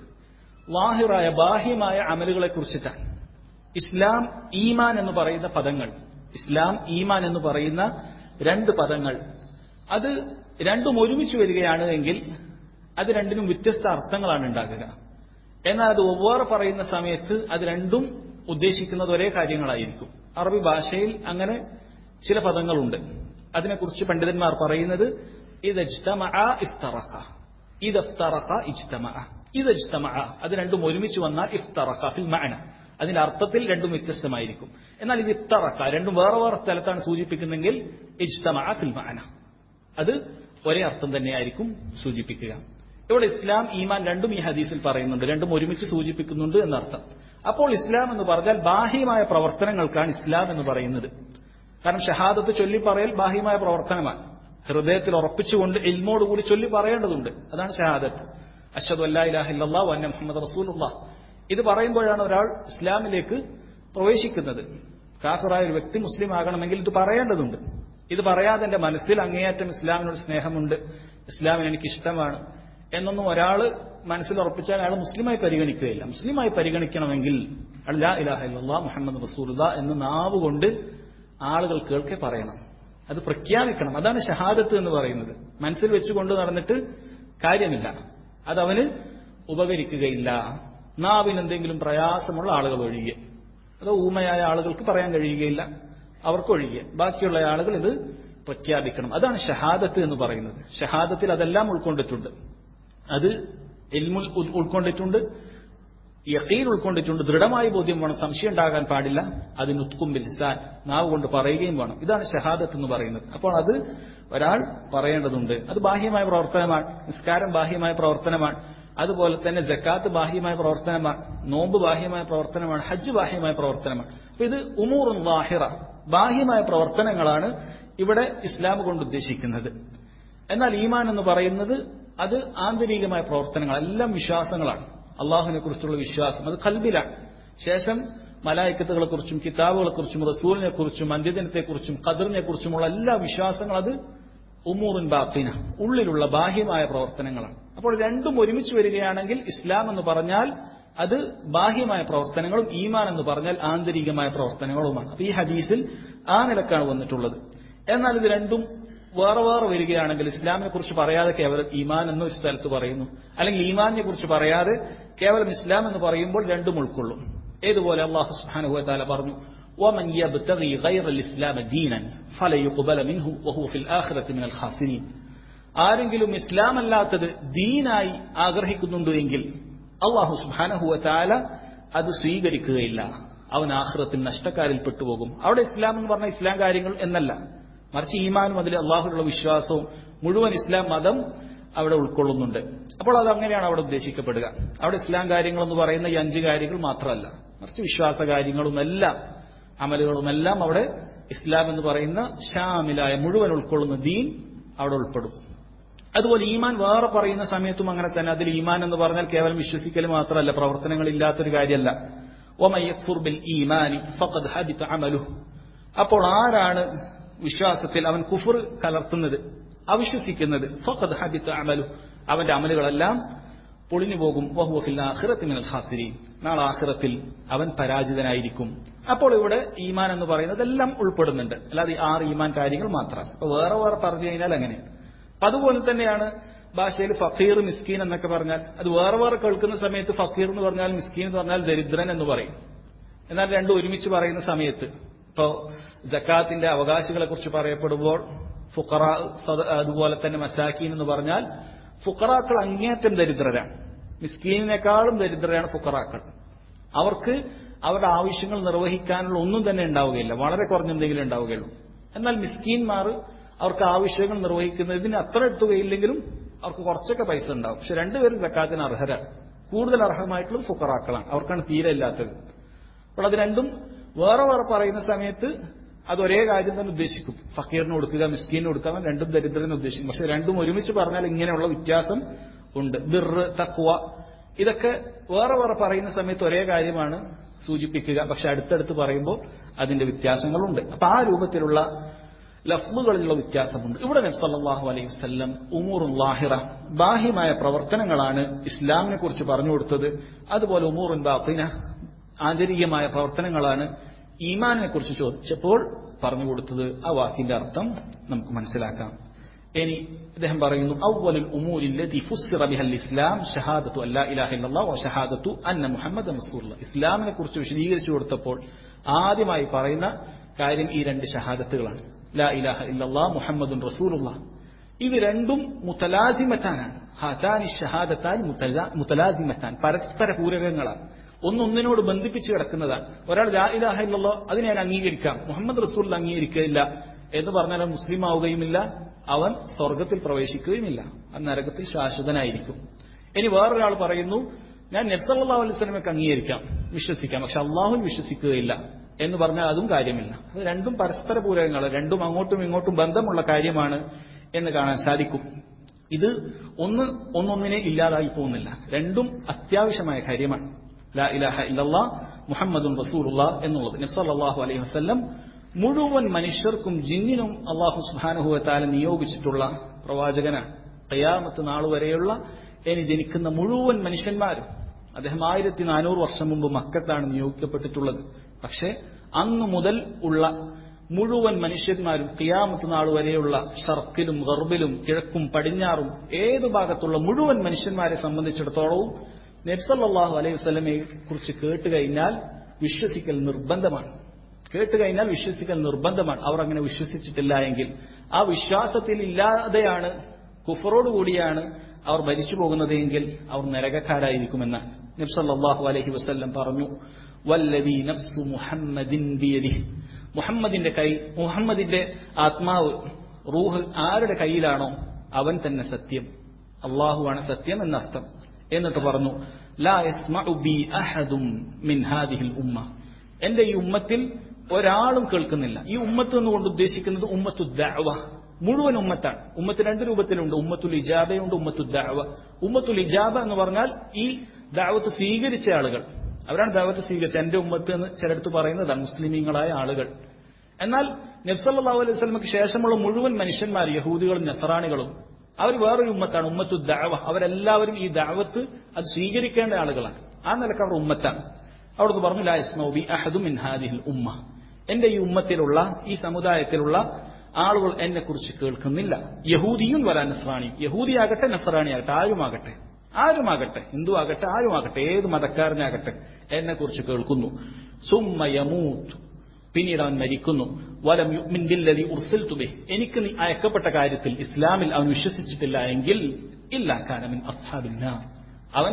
ലാഹിറായ ബാഹ്യമായ അമലുകളെ കുറിച്ചിട്ടാണ്. ഇസ്ലാം ഈമാൻ എന്ന് പറയുന്ന പദങ്ങൾ, ഇസ്ലാം ഈമാൻ എന്ന് പറയുന്ന രണ്ട് പദങ്ങൾ, അത് രണ്ടും ഒരുമിച്ച് വരികയാണ് എങ്കിൽ അത് രണ്ടിനും വ്യത്യസ്ത അർത്ഥങ്ങളാണ് ഉണ്ടാകുക. എന്നാൽ അത് വെവ്വേറെ പറയുന്ന സമയത്ത് അത് രണ്ടും ഉദ്ദേശിക്കുന്നത് ഒരേ കാര്യങ്ങളായിരിക്കും. അറബി ഭാഷയിൽ അങ്ങനെ ചില പദങ്ങളുണ്ട്. അതിനെക്കുറിച്ച് പണ്ഡിതന്മാർ പറയുന്നത് ഇദ ഇജ്തമഅ ഇഫ്തറഖ, ഇദ ഇഫ്തറഖ ഇജ്തമഅ, ഇദ ഇജ്തമഅ അത് രണ്ടും ഒരുമിച്ച് വന്നാൽ ഇഫ്തറഖ ഫിൽ മഅന, അതിന്റെ അർത്ഥത്തിൽ രണ്ടും വ്യത്യസ്തമായിരിക്കും. എന്നാൽ ഇത് ഇഫ്തറഖ രണ്ടും വേറെ വേറെ സ്ഥലത്താണ് സൂചിപ്പിക്കുന്നെങ്കിൽ ഇജ്തമഅ ഫിൽ മഅന, അത് ഒരേ അർത്ഥം തന്നെയായിരിക്കും സൂചിപ്പിക്കുക. ഇവിടെ ഇസ്ലാം ഈമാൻ രണ്ടും ഈ ഹദീസിൽ പറയുന്നുണ്ട്, രണ്ടും ഒരുമിച്ച് സൂചിപ്പിക്കുന്നുണ്ട് എന്നർത്ഥം. അപ്പോൾ ഇസ്ലാം എന്ന് പറഞ്ഞാൽ ബാഹ്യമായ പ്രവർത്തനങ്ങൾക്കാണ് ഇസ്ലാം എന്ന് പറയുന്നത്. കാരണം ഷഹാദത്ത് ചൊല്ലി പറയൽ ബാഹ്യമായ പ്രവർത്തനമാണ്, ഹൃദയത്തിൽ ഉറപ്പിച്ചുകൊണ്ട് ഇൽമോടുകൂടി ചൊല്ലി പറയേണ്ടതുണ്ട്. അതാണ് ഷഹാദത്ത്. അശ്ഹദു അല്ലാ ഇലാഹ ഇല്ലല്ലാഹ് വ അന്ന മുഹമ്മദ റസൂലുള്ളാഹ്, ഇത് പറയുമ്പോഴാണ് ഒരാൾ ഇസ്ലാമിലേക്ക് പ്രവേശിക്കുന്നത്. കാഫിറായ ഒരു വ്യക്തി മുസ്ലിം ആകണമെങ്കിൽ ഇത് പറയേണ്ടതുണ്ട്. ഇത് പറയാതെ എന്റെ മനസ്സിൽ അങ്ങേയറ്റം ഇസ്ലാമിനോട് സ്നേഹമുണ്ട്, ഇസ്ലാമിന് എനിക്ക് ഇഷ്ടമാണ് എന്നൊന്നും ഒരാൾ മനസ്സിൽ ഉറപ്പിച്ചാൽ അയാൾ മുസ്ലിമായി പരിഗണിക്കുകയില്ല. മുസ്ലിമായി പരിഗണിക്കണമെങ്കിൽ ലാ ഇലാഹ ഇല്ലല്ലാഹ് മുഹമ്മദ് റസൂലുള്ളാഹ് എന്ന് നാവ് കൊണ്ട് ആളുകൾ കേൾക്കെ പറയണം, അത് പ്രഖ്യാപിക്കണം. അതാണ് ഷഹാദത്ത് എന്ന് പറയുന്നത്. മനസ്സിൽ വെച്ചുകൊണ്ട് നടന്നിട്ട് കാര്യമില്ല, അതവന് ഉപകരിക്കുകയില്ല. നാവിന് എന്തെങ്കിലും പ്രയാസമുള്ള ആളുകൾ ഒഴികെ, അതോ ഊമയായ ആളുകൾക്ക് പറയാൻ കഴിയുകയില്ല, അവർക്കൊഴികെ ബാക്കിയുള്ള ആളുകൾ ഇത് പ്രഖ്യാപിക്കണം. അതാണ് ഷഹാദത്ത് എന്ന് പറയുന്നത്. ഷഹാദത്തിൽ അതെല്ലാം ഉൾക്കൊണ്ടിട്ടുണ്ട്. അത് ഇൽമുൽ ഉൾക്കൊണ്ടിട്ടുണ്ട്, യഖീൻ ഉൾക്കൊണ്ടിട്ടുണ്ട്, ദൃഢമായ ബോധ്യം വേണം, സംശയം ഉണ്ടാകാൻ പാടില്ല. അത് നുത്കും ബിൽ ലിസാൻ, നാവ് കൊണ്ട് പറയുകയും വേണം. ഇതാണ് ഷഹാദത്ത് എന്ന് പറയുന്നത്. അപ്പോൾ അത് ഒരാൾ പറയേണ്ടതുണ്ട്. അത് ബാഹ്യമായ പ്രവർത്തനമാണ്. നിസ്കാരം ബാഹ്യമായ പ്രവർത്തനമാണ്. അതുപോലെ തന്നെ സക്കാത്ത് ബാഹ്യമായ പ്രവർത്തനമാണ്, നോമ്പ് ബാഹ്യമായ പ്രവർത്തനമാണ്, ഹജ്ജ് ബാഹ്യമായ പ്രവർത്തനമാണ്. അപ്പൊ ഇത് ഉമൂറുൻ ലാഹിറ, ബാഹ്യമായ പ്രവർത്തനങ്ങളാണ് ഇവിടെ ഇസ്ലാം കൊണ്ട് ഉദ്ദേശിക്കുന്നത്. എന്നാൽ ഈമാൻ എന്ന് പറയുന്നത് അത് ആന്തരികമായ പ്രവർത്തനങ്ങൾ, എല്ലാം വിശ്വാസങ്ങളാണ്. അള്ളാഹുവിനെ കുറിച്ചുള്ള വിശ്വാസം അത് ഖൽബിലാണ്. ശേഷം മലായിക്കത്തുകളെ കുറിച്ചും കിതാബുകളെ കുറിച്ചും റസൂലിനെ കുറിച്ചും അന്ത്യദിനത്തെക്കുറിച്ചും ഖദറിനെ കുറിച്ചുമുള്ള എല്ലാ വിശ്വാസങ്ങളും അത് ഉമൂറുൻ ബാത്തിന, ഉള്ളിലുള്ള ബാഹ്യമായ പ്രവർത്തനങ്ങളാണ്. അപ്പോൾ രണ്ടും ഒരുമിച്ച് വരികയാണെങ്കിൽ ഇസ്ലാം എന്ന് പറഞ്ഞാൽ അത് ബാഹ്യമായ പ്രവർത്തനങ്ങളും ഈമാൻ എന്ന് പറഞ്ഞാൽ ആന്തരികമായ പ്രവർത്തനങ്ങളുമാണ്. ഈ ഹദീസിൽ ആ നിലക്കാണ് വന്നിട്ടുള്ളത്. എന്നാൽ ഇത് രണ്ടും വേറെ വേറെ വരികയാണെങ്കിൽ ഇസ്ലാമിനെ കുറിച്ച് പറയാതെ കേവലം ഈമാൻ എന്നൊരു സ്ഥലത്ത് പറയുന്നു, അല്ലെങ്കിൽ ഈമാനിനെ കുറിച്ച് പറയാതെ കേവലം ഇസ്ലാം എന്ന് പറയുമ്പോൾ രണ്ടും ഉൾക്കൊള്ളും. ഏതുപോലെ അല്ലാഹു സുബ്ഹാനഹു വ തആല പറഞ്ഞു, وَمَنْ يَبْتَغِي غَيْرَ الْإِسْلَامِ دِينًا فَلَنْ يُقْبَلَ مِنْهُ وَهُوَ فِي الْآخِرَةِ مِنَ الْخَاسِرِينَ. ആരെങ്കിലും ഇസ്ലാം അല്ലാത്തത് ദീനായി ആഗ്രഹിക്കുന്നുണ്ട് എങ്കിൽ അല്ലാഹു സുബ്ഹാനഹു വ തആല അത് സ്വീകരിക്കുകയില്ല, അവൻ ആഖിറത്തിൽ നഷ്ടക്കാരിൽ പെട്ടുപോകും. അവിടെ ഇസ്ലാം എന്ന് പറഞ്ഞ ഇസ്ലാം കാര്യങ്ങൾ എന്നല്ല, മറിച്ച് ഈമാനും അതിൽ അള്ളാഹുവിലുള്ള വിശ്വാസവും മുഴുവൻ ഇസ്ലാം മതം അവിടെ ഉൾക്കൊള്ളുന്നുണ്ട്. അപ്പോൾ അത് അങ്ങനെയാണ് അവിടെ ഉദ്ദേശിക്കപ്പെടുക. അവിടെ ഇസ്ലാം കാര്യങ്ങൾ എന്ന് പറയുന്ന ഈ 5 കാര്യങ്ങൾ മാത്രമല്ല, മറിച്ച് വിശ്വാസ കാര്യങ്ങളും എല്ലാം അമലുകളുമെല്ലാം അവിടെ ഇസ്ലാം എന്ന് പറയുന്ന ഷാമിലായ മുഴുവൻ ഉൾക്കൊള്ളുന്ന ദീൻ അവിടെ ഉൾപ്പെടും. അതുപോലെ ഈമാൻ വേറെ പറയുന്ന സമയത്തും അങ്ങനെ തന്നെ. അതിൽ ഈമാൻ എന്ന് പറഞ്ഞാൽ കേവലം വിശ്വസിക്കൽ മാത്രമല്ല, പ്രവർത്തനങ്ങളില്ലാത്തൊരു കാര്യമല്ല. وَمَنْ يَكْفُرْ بِالْإِيمَانِ فَقَدْ حَبِطَ عَمَلُهُ. അപ്പോൾ ആരാണ് വിശ്വാസത്തിൽ അവൻ കുഫർ കലർത്തുന്നത്, അവിശ്വസിക്കുന്നത്, ഫഖദ് ഹബിത അമലു, അവന്റെ അമലുകളെല്ലാം പൊളിഞ്ഞു പോകും. വഹുവ ഫിൽ ആഖിറതി മിനൽ ഖാസിരീൻ, നാളെ ആഖിറത്തിൽ അവൻ പരാജിതനായിരിക്കും. അപ്പോൾ ഇവിടെ ഈമാൻ എന്ന് പറയുന്നത് എല്ലാം ഉൾപ്പെടുന്നുണ്ട്, അല്ലാതെ 6 ഈമാൻ കാര്യങ്ങൾ മാത്രമാണ്. അപ്പൊ വേറെ വേറെ പറഞ്ഞു കഴിഞ്ഞാൽ അങ്ങനെ. അതുപോലെ തന്നെയാണ് ഭാഷയിൽ ഫഖീർ മിസ്കീൻ എന്നൊക്കെ പറഞ്ഞാൽ അത് വേറെ വേറെ കേൾക്കുന്ന സമയത്ത് ഫഖീർ എന്ന് പറഞ്ഞാൽ മിസ്കീൻ എന്ന് പറഞ്ഞാൽ ദരിദ്രൻ എന്ന് പറയും. എന്നാൽ രണ്ടും ഒരുമിച്ച് പറയുന്ന സമയത്ത് ഇപ്പോ സക്കാത്തിന്റെ അവകാശികളെ കുറിച്ച് പറയപ്പെടുമ്പോൾ ഫുഖറ, അതുപോലെ തന്നെ മസാക്കീൻ എന്ന് പറഞ്ഞാൽ ഫുഖറാക്കൾ അങ്ങേയറ്റം ദരിദ്രരാണ്. മിസ്കീനിനേക്കാളും ദരിദ്രരാണ് ഫുഖറാക്കൾ. അവർക്ക് അവരുടെ ആവശ്യങ്ങൾ നിർവഹിക്കാനുള്ള ഒന്നും തന്നെ ഉണ്ടാവുകയില്ല, വളരെ കുറഞ്ഞെന്തെങ്കിലും ഉണ്ടാവുകയുള്ളൂ. എന്നാൽ മിസ്കീൻമാർ അവർക്ക് ആവശ്യങ്ങൾ നിർവഹിക്കുന്നതിന് അത്ര എത്തുകയില്ലെങ്കിലും അവർക്ക് കുറച്ചൊക്കെ പൈസ ഉണ്ടാവും. പക്ഷെ രണ്ടുപേരും സക്കാത്തിന് അർഹരാണ്. കൂടുതൽ അർഹമായിട്ടുള്ളത് ഫുഖറാക്കളാണ്, അവർക്കാണ് തീരെ ഇല്ലാത്തത്. അപ്പോൾ അത് രണ്ടും വേറെ വേറെ പറയുന്ന സമയത്ത് അത് ഒരേ കാര്യം തന്നെ ഉദ്ദേശിക്കും. ഫക്കീറിന് കൊടുക്കുക, മിസ്കീന് കൊടുക്കുക, രണ്ടും ദരിദ്രനെ ഉദ്ദേശിക്കും. പക്ഷെ രണ്ടും ഒരുമിച്ച് പറഞ്ഞാൽ ഇങ്ങനെയുള്ള വ്യത്യാസം ഉണ്ട്. ബിർറ്, തഖ്വ, ഇതൊക്കെ വേറെ വേറെ പറയുന്ന സമയത്ത് ഒരേ കാര്യമാണ് സൂചിപ്പിക്കുക. പക്ഷെ അടുത്തടുത്ത് പറയുമ്പോൾ അതിന്റെ വ്യത്യാസങ്ങളുണ്ട്. അപ്പൊ ആ രൂപത്തിലുള്ള ലഫ്ലുകളിലുള്ള വ്യത്യാസമുണ്ട്. ഇവിടെ നബി സല്ലല്ലാഹു അലൈഹി വസല്ലം ഉമൂറുൽ ലാഹിറ, ബാഹ്യമായ പ്രവർത്തനങ്ങളാണ് ഇസ്ലാമിനെ കുറിച്ച് പറഞ്ഞു കൊടുത്തത്. അതുപോലെ ഉമൂറുൻ ബാത്തിന, ആന്തരികമായ പ്രവർത്തനങ്ങളാണ് ഈമാനിനെ കുറിച്ച് ചോദിച്ചപ്പോൾ പറഞ്ഞു കൊടുത്തത്. ആ വാക്കിന്റെ അർത്ഥം നമുക്ക് മനസ്സിലാക്കാം. ഇനി അദ്ദേഹം പറയുന്നു, അവ്വലുൽ ഉമൂരി അല്ലതി ഫുസ്സിറ ബിഹൽ ഇസ്ലാം ഷഹാദത്തു അല്ലാ ഇലാഹ ഇല്ലല്ലാഹ് വ ഷഹാദത്തു അന്ന മുഹമ്മദൻ റസൂലുള്ളാഹ്. ഇസ്ലാമിനെ കുറിച്ച് വിശദീകരിച്ചു കൊടുത്തപ്പോൾ ആദ്യമായി പറയുന്ന കാര്യം ഈ 2 ഷഹാദത്തുകളാണ്, ലാ ഇലാഹ ഇല്ലല്ലാഹ് മുഹമ്മദുൻ റസൂലുള്ളാഹ്. ഇത് രണ്ടും മുതലാസിമത്താനാണ്. ഹാതാനി ഷഹാദത്താൻ മുതലാസിമത്താൻ, പരസ്പര പൂരകങ്ങളാണ്, ഒന്നൊന്നിനോട് ബന്ധിപ്പിച്ച് കിടക്കുന്നതാണ്. ഒരാൾ ലാ ഇലാഹ ഇല്ലല്ലാഹ് അതിനെ ഞാൻ അംഗീകരിക്കാം, മുഹമ്മദ് റസൂൽ അംഗീകരിക്കുകയില്ല എന്ന് പറഞ്ഞാൽ അവൻ മുസ്ലിം ആവുകയുമില്ല, അവൻ സ്വർഗത്തിൽ പ്രവേശിക്കുകയുമില്ല, അവൻ നരകത്തിൽ ശാശ്വതനായിരിക്കും. ഇനി വേറൊരാൾ പറയുന്നു, ഞാൻ നബി സല്ലല്ലാഹു അലൈഹി വസല്ലമയെ അംഗീകരിക്കാം, വിശ്വസിക്കാം, പക്ഷെ അള്ളാഹുവിൽ വിശ്വസിക്കുകയില്ല എന്ന് പറഞ്ഞാൽ അതും കാര്യമില്ല. അത് രണ്ടും പരസ്പര പൂരകങ്ങൾ, രണ്ടും അങ്ങോട്ടും ഇങ്ങോട്ടും ബന്ധമുള്ള കാര്യമാണ് എന്ന് കാണാൻ സാധിക്കും. ഇത് ഒന്നൊന്നിനെ ഇല്ലാതായി പോകുന്നില്ല, രണ്ടും അത്യാവശ്യമായ കാര്യമാണ്. ലാ ഇലാഹ ഇല്ലല്ലാഹ് മുഹമ്മദുൻ റസൂലുള്ളാഹ് എന്നുള്ളത്. നബി സല്ലല്ലാഹു അലൈഹി വസല്ലം മുഴുവൻ മനുഷ്യർക്കും ജിന്നിനും അല്ലാഹു സുബ്ഹാനഹു വ തആല നിയോഗിച്ചിട്ടുള്ള പ്രവാചകനാണ്. ഖിയാമത്ത് നാൾ വരെയുള്ള ഇനി ജനിക്കുന്ന മുഴുവൻ മനുഷ്യന്മാരും. അദ്ദേഹം 1400 വർഷം മുമ്പ് മക്കത്താണ് നിയോഗിക്കപ്പെട്ടിട്ടുള്ളത്. പക്ഷേ അന്നു മുതൽ ഉള്ള മുഴുവൻ മനുഷ്യന്മാരും ഖിയാമത്ത് നാൾ വരെയുള്ള ഷർക്കിലും ഗർബിലും കിഴക്കും പടിഞ്ഞാറും ഏതു ഭാഗത്തുള്ള മുഴുവൻ മനുഷ്യന്മാരെ സംബന്ധിച്ചിടത്തോളവും നബി സല്ലല്ലാഹു അലൈഹി വസല്ലമയെ കുറിച്ച് കേട്ടുകഴിഞ്ഞാൽ വിശ്വസിക്കൽ നിർബന്ധമാണ്. അവർ അങ്ങനെ വിശ്വസിച്ചിട്ടില്ല എങ്കിൽ, ആ വിശ്വാസത്തിൽ ഇല്ലാതെയാണ്, കുഫറോടുകൂടിയാണ് അവർ മരിച്ചു പോകുന്നത് എങ്കിൽ അവർ നരകക്കാരായിരിക്കുമെന്ന് നബി സല്ലല്ലാഹു അലൈഹി വസല്ലം പറഞ്ഞു. വല്ലദീ നഫ്സു മുഹമ്മദിൻ ബിയദിഹി, മുഹമ്മദിന്റെ ആത്മാവ്, റൂഹ് ആരുടെ കയ്യിലാണോ അവൻ തന്നെ സത്യം, അള്ളാഹുവാണ് സത്യം എന്നർത്ഥം. എന്നിട്ട് പറഞ്ഞു, ലാ യസ്മഉ ബി അഹദും മിൻ ഹാദിഹിൽ ഉമ്മ, എന്റെ ഈ ഉമ്മത്തിൽ ഒരാളും കേൾക്കുന്നില്ല. ഈ ഉമ്മത്ത് എന്നുകൊണ്ട് ഉദ്ദേശിക്കുന്നത് ഉമ്മത്തു ദഅവ, മുഴുവൻ ഉമ്മത്താണ്. ഉമ്മത്ത് രണ്ട് രൂപത്തിലുണ്ട്, ഉമ്മത്തുൽ ഇജാബയുണ്ട്, ഉമ്മത്തു ദഅവ. ഉമ്മത്തുൽ ഇജാബ എന്ന് പറഞ്ഞാൽ ഈ ദഅവത്ത് സ്വീകരിച്ച ആളുകൾ, അവരാണ് ദഅവത്ത് സ്വീകരിച്ച. എന്റെ ഉമ്മത്ത് എന്ന് ചിലടത്ത് പറയുന്നതാണ് മുസ്ലിമീങ്ങളായ ആളുകൾ. എന്നാൽ നബി സല്ലല്ലാഹു അലൈഹി വസല്ലമക്ക് ശേഷമുള്ള മുഴുവൻ മനുഷ്യന്മാർ, യഹൂദികളും നസറാണികളും, അവർ വേറൊരു ഉമ്മത്താണ്, ഉമ്മത്തു ദഅവ. അവരെല്ലാവരും ഈ ദഅവത്ത് അത് സ്വീകരിക്കേണ്ട ആളുകളാണ്. ആ നിലക്ക് അവർ ഉമ്മത്താണ്. അവിടുന്ന് പറഞ്ഞു ലാ യസ്മഉ ബി അഹദും മിൻ ഹാദിഹിൽ ഉമ്മ, എന്റെ ഈ ഉമ്മത്തിലുള്ള, ഈ സമുദായത്തിലുള്ള ആളുകൾ എന്നെ കുറിച്ച് കേൾക്കുന്നില്ല. യഹൂദിയും വലാ നസ്രാണിയും, യഹൂദിയാകട്ടെ നസ്രാണിയാകട്ടെ, ആരുമാകട്ടെ, ഹിന്ദു ആകട്ടെ, ആരുമാകട്ടെ, ഏത് മതക്കാരനാകട്ടെ എന്നെ കുറിച്ച് കേൾക്കുന്നു. സുമ്മ യമൂത്ത്, പിന്നീട് അവൻ മരിക്കുന്നു. വലം യുഅ്മിൻ ബില്ലദി ഉർസിൽതു ബിഹി, എനിക്ക് നീ അയക്കപ്പെട്ട കാര്യത്തിൽ ഇസ്ലാമിൽ അവൻ വിശ്വസിച്ചിട്ടില്ല എങ്കിൽ ഇല്ലാ കാന മിൻ അസ്ഹാബിൻ നാർ, അവൻ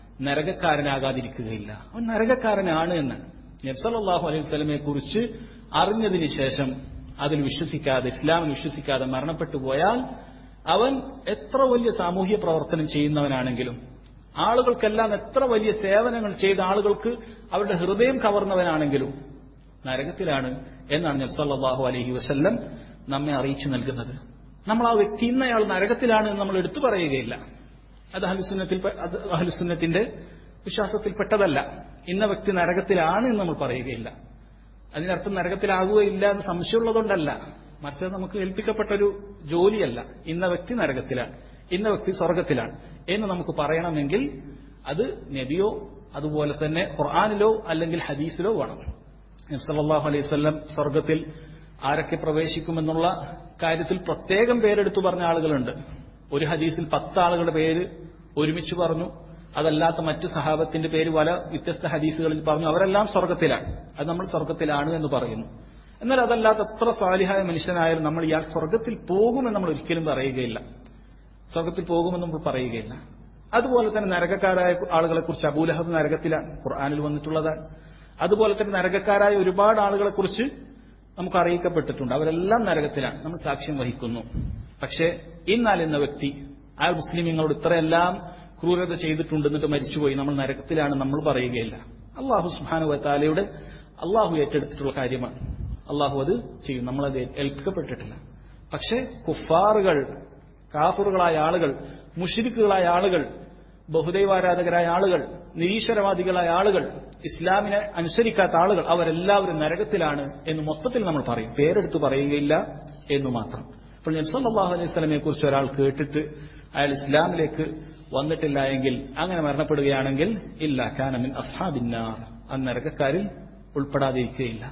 നരകക്കാരനാകാതിരിക്കുകയില്ല. അവൻ നരകക്കാരനാണ് എന്ന് നബി സല്ലല്ലാഹു അലൈഹി വസല്ലമയെ കുറിച്ച് അറിഞ്ഞതിന് ശേഷം അതിൽ വിശ്വസിക്കാതെ, ഇസ്ലാമിൽ വിശ്വസിക്കാതെ മരണപ്പെട്ടു പോയാൽ അവൻ എത്ര വലിയ സാമൂഹ്യ പ്രവർത്തനം ചെയ്യുന്നവനാണെങ്കിലും, ആളുകൾക്കെല്ലാം എത്ര വലിയ സേവനങ്ങൾ ചെയ്ത ആളുകൾക്ക് അവരുടെ ഹൃദയം കവർന്നവനാണെങ്കിലും നരകത്തിലാണ് എന്നാണ് നബി സല്ലല്ലാഹു അലൈഹി വസല്ലം നമ്മെ അറിയിച്ചു നൽകുന്നത്. നമ്മൾ ആ വ്യക്തി ഇന്നയാൾ നരകത്തിലാണ് എന്ന് നമ്മൾ എടുത്തു പറയുകയില്ല. അത് അഹ്ലുസുന്നത്തിന്റെ വിശ്വാസത്തിൽപ്പെട്ടതല്ല. ഇന്ന വ്യക്തി നരകത്തിലാണ് എന്ന് നമ്മൾ പറയുകയില്ല. അതിനർത്ഥം നരകത്തിലാകുകയില്ല എന്ന് സംശയമുള്ളതുകൊണ്ടല്ല, മറിച്ച് നമുക്ക് ഏൽപ്പിക്കപ്പെട്ടൊരു ജോലിയല്ല. ഇന്ന വ്യക്തി നരകത്തിലാണ്, ഇന്ന വ്യക്തി സ്വർഗത്തിലാണ് എന്ന് നമുക്ക് പറയണമെങ്കിൽ അത് നബിയോ അതുപോലെ തന്നെ ഖുർആനിലോ അല്ലെങ്കിൽ ഹദീസിലോ വേണം. നബി സല്ലല്ലാഹു അലൈഹി വസല്ലം സ്വർഗത്തിൽ ആരൊക്കെ പ്രവേശിക്കുമെന്നുള്ള കാര്യത്തിൽ പ്രത്യേകം പേരെടുത്തു പറഞ്ഞ ആളുകളുണ്ട്. ഒരു ഹദീസിൽ 10 ആളുകളുടെ പേര് ഒരുമിച്ച് പറഞ്ഞു. അതല്ലാത്ത മറ്റ് സഹാബത്തിന്റെ പേര് പല വ്യത്യസ്ത ഹദീസുകളിൽ പറഞ്ഞു. അവരെല്ലാം സ്വർഗത്തിലാണ്, അത് നമ്മൾ സ്വർഗത്തിലാണ് എന്ന് പറയുന്നു. എന്നാൽ അതല്ലാത്ത എത്ര സാലിഹായ മനുഷ്യനായാലും നമ്മൾ ഇയാൾ സ്വർഗത്തിൽ പോകുമെന്ന് നമ്മൾ ഒരിക്കലും പറയുകയില്ല. സ്വർഗത്തിൽ പോകുമെന്ന് നമ്മൾ പറയുകയില്ല. അതുപോലെ തന്നെ നരകക്കാരായ ആളുകളെ കുറിച്ച് അബൂലഹബ് നരകത്തിലാണ്, ഖുർആനിൽ വന്നിട്ടുള്ളതാണ്. അതുപോലെ തന്നെ നരകക്കാരായ ഒരുപാട് ആളുകളെ കുറിച്ച് നമുക്ക് അറിയിക്കപ്പെട്ടിട്ടുണ്ട്. അവരെല്ലാം നരകത്തിലാണ്, നമ്മൾ സാക്ഷ്യം വഹിക്കുന്നു. പക്ഷേ ഇന്നാലെന്ന വ്യക്തി അയാൾ മുസ്ലിമീങ്ങളോട് ഇത്രയെല്ലാം ക്രൂരത ചെയ്തിട്ടുണ്ട്, എന്നിട്ട് മരിച്ചുപോയി, നമ്മൾ നരകത്തിലാണ് നമ്മൾ പറയുകയില്ല. അല്ലാഹു സുബ്ഹാനഹു വ തആലയുടെ അല്ലാഹു ഏറ്റെടുത്തിട്ടുള്ള കാര്യമാണ്. അല്ലാഹു അത് ചെയ്യും, നമ്മളത് ഏൽപ്പിക്കപ്പെട്ടിട്ടില്ല. പക്ഷേ കുഫാറുകൾ, കാഫിറുകളായ ആളുകൾ, മുശ്രിക്കുകളായ ആളുകൾ, ബഹുദൈവാരാധകരായ ആളുകൾ, നിരീശ്വരവാദികളായ ആളുകൾ, ഇസ്ലാമിനെ അനുസരിക്കാത്ത ആളുകൾ, അവരെല്ലാവരും നരകത്തിലാണ് എന്ന് മൊത്തത്തിൽ നമ്മൾ പറയും, പേരെടുത്ത് പറയുകയില്ല എന്ന് മാത്രം. അപ്പോൾ നബി സല്ലല്ലാഹു അലൈഹി വസല്ലമയെ കുറിച്ച് ഒരാൾ കേട്ടിട്ട് അയാൾ ഇസ്ലാമിലേക്ക് വന്നിട്ടില്ല എങ്കിൽ, അങ്ങനെ മരണപ്പെടുകയാണെങ്കിൽ ഇല്ലാ കാന മിൻ അസ്ഹാബിൻ നാർ, ആ നരകക്കാരിൽ ഉൾപ്പെടാതിരിക്കുകയില്ല.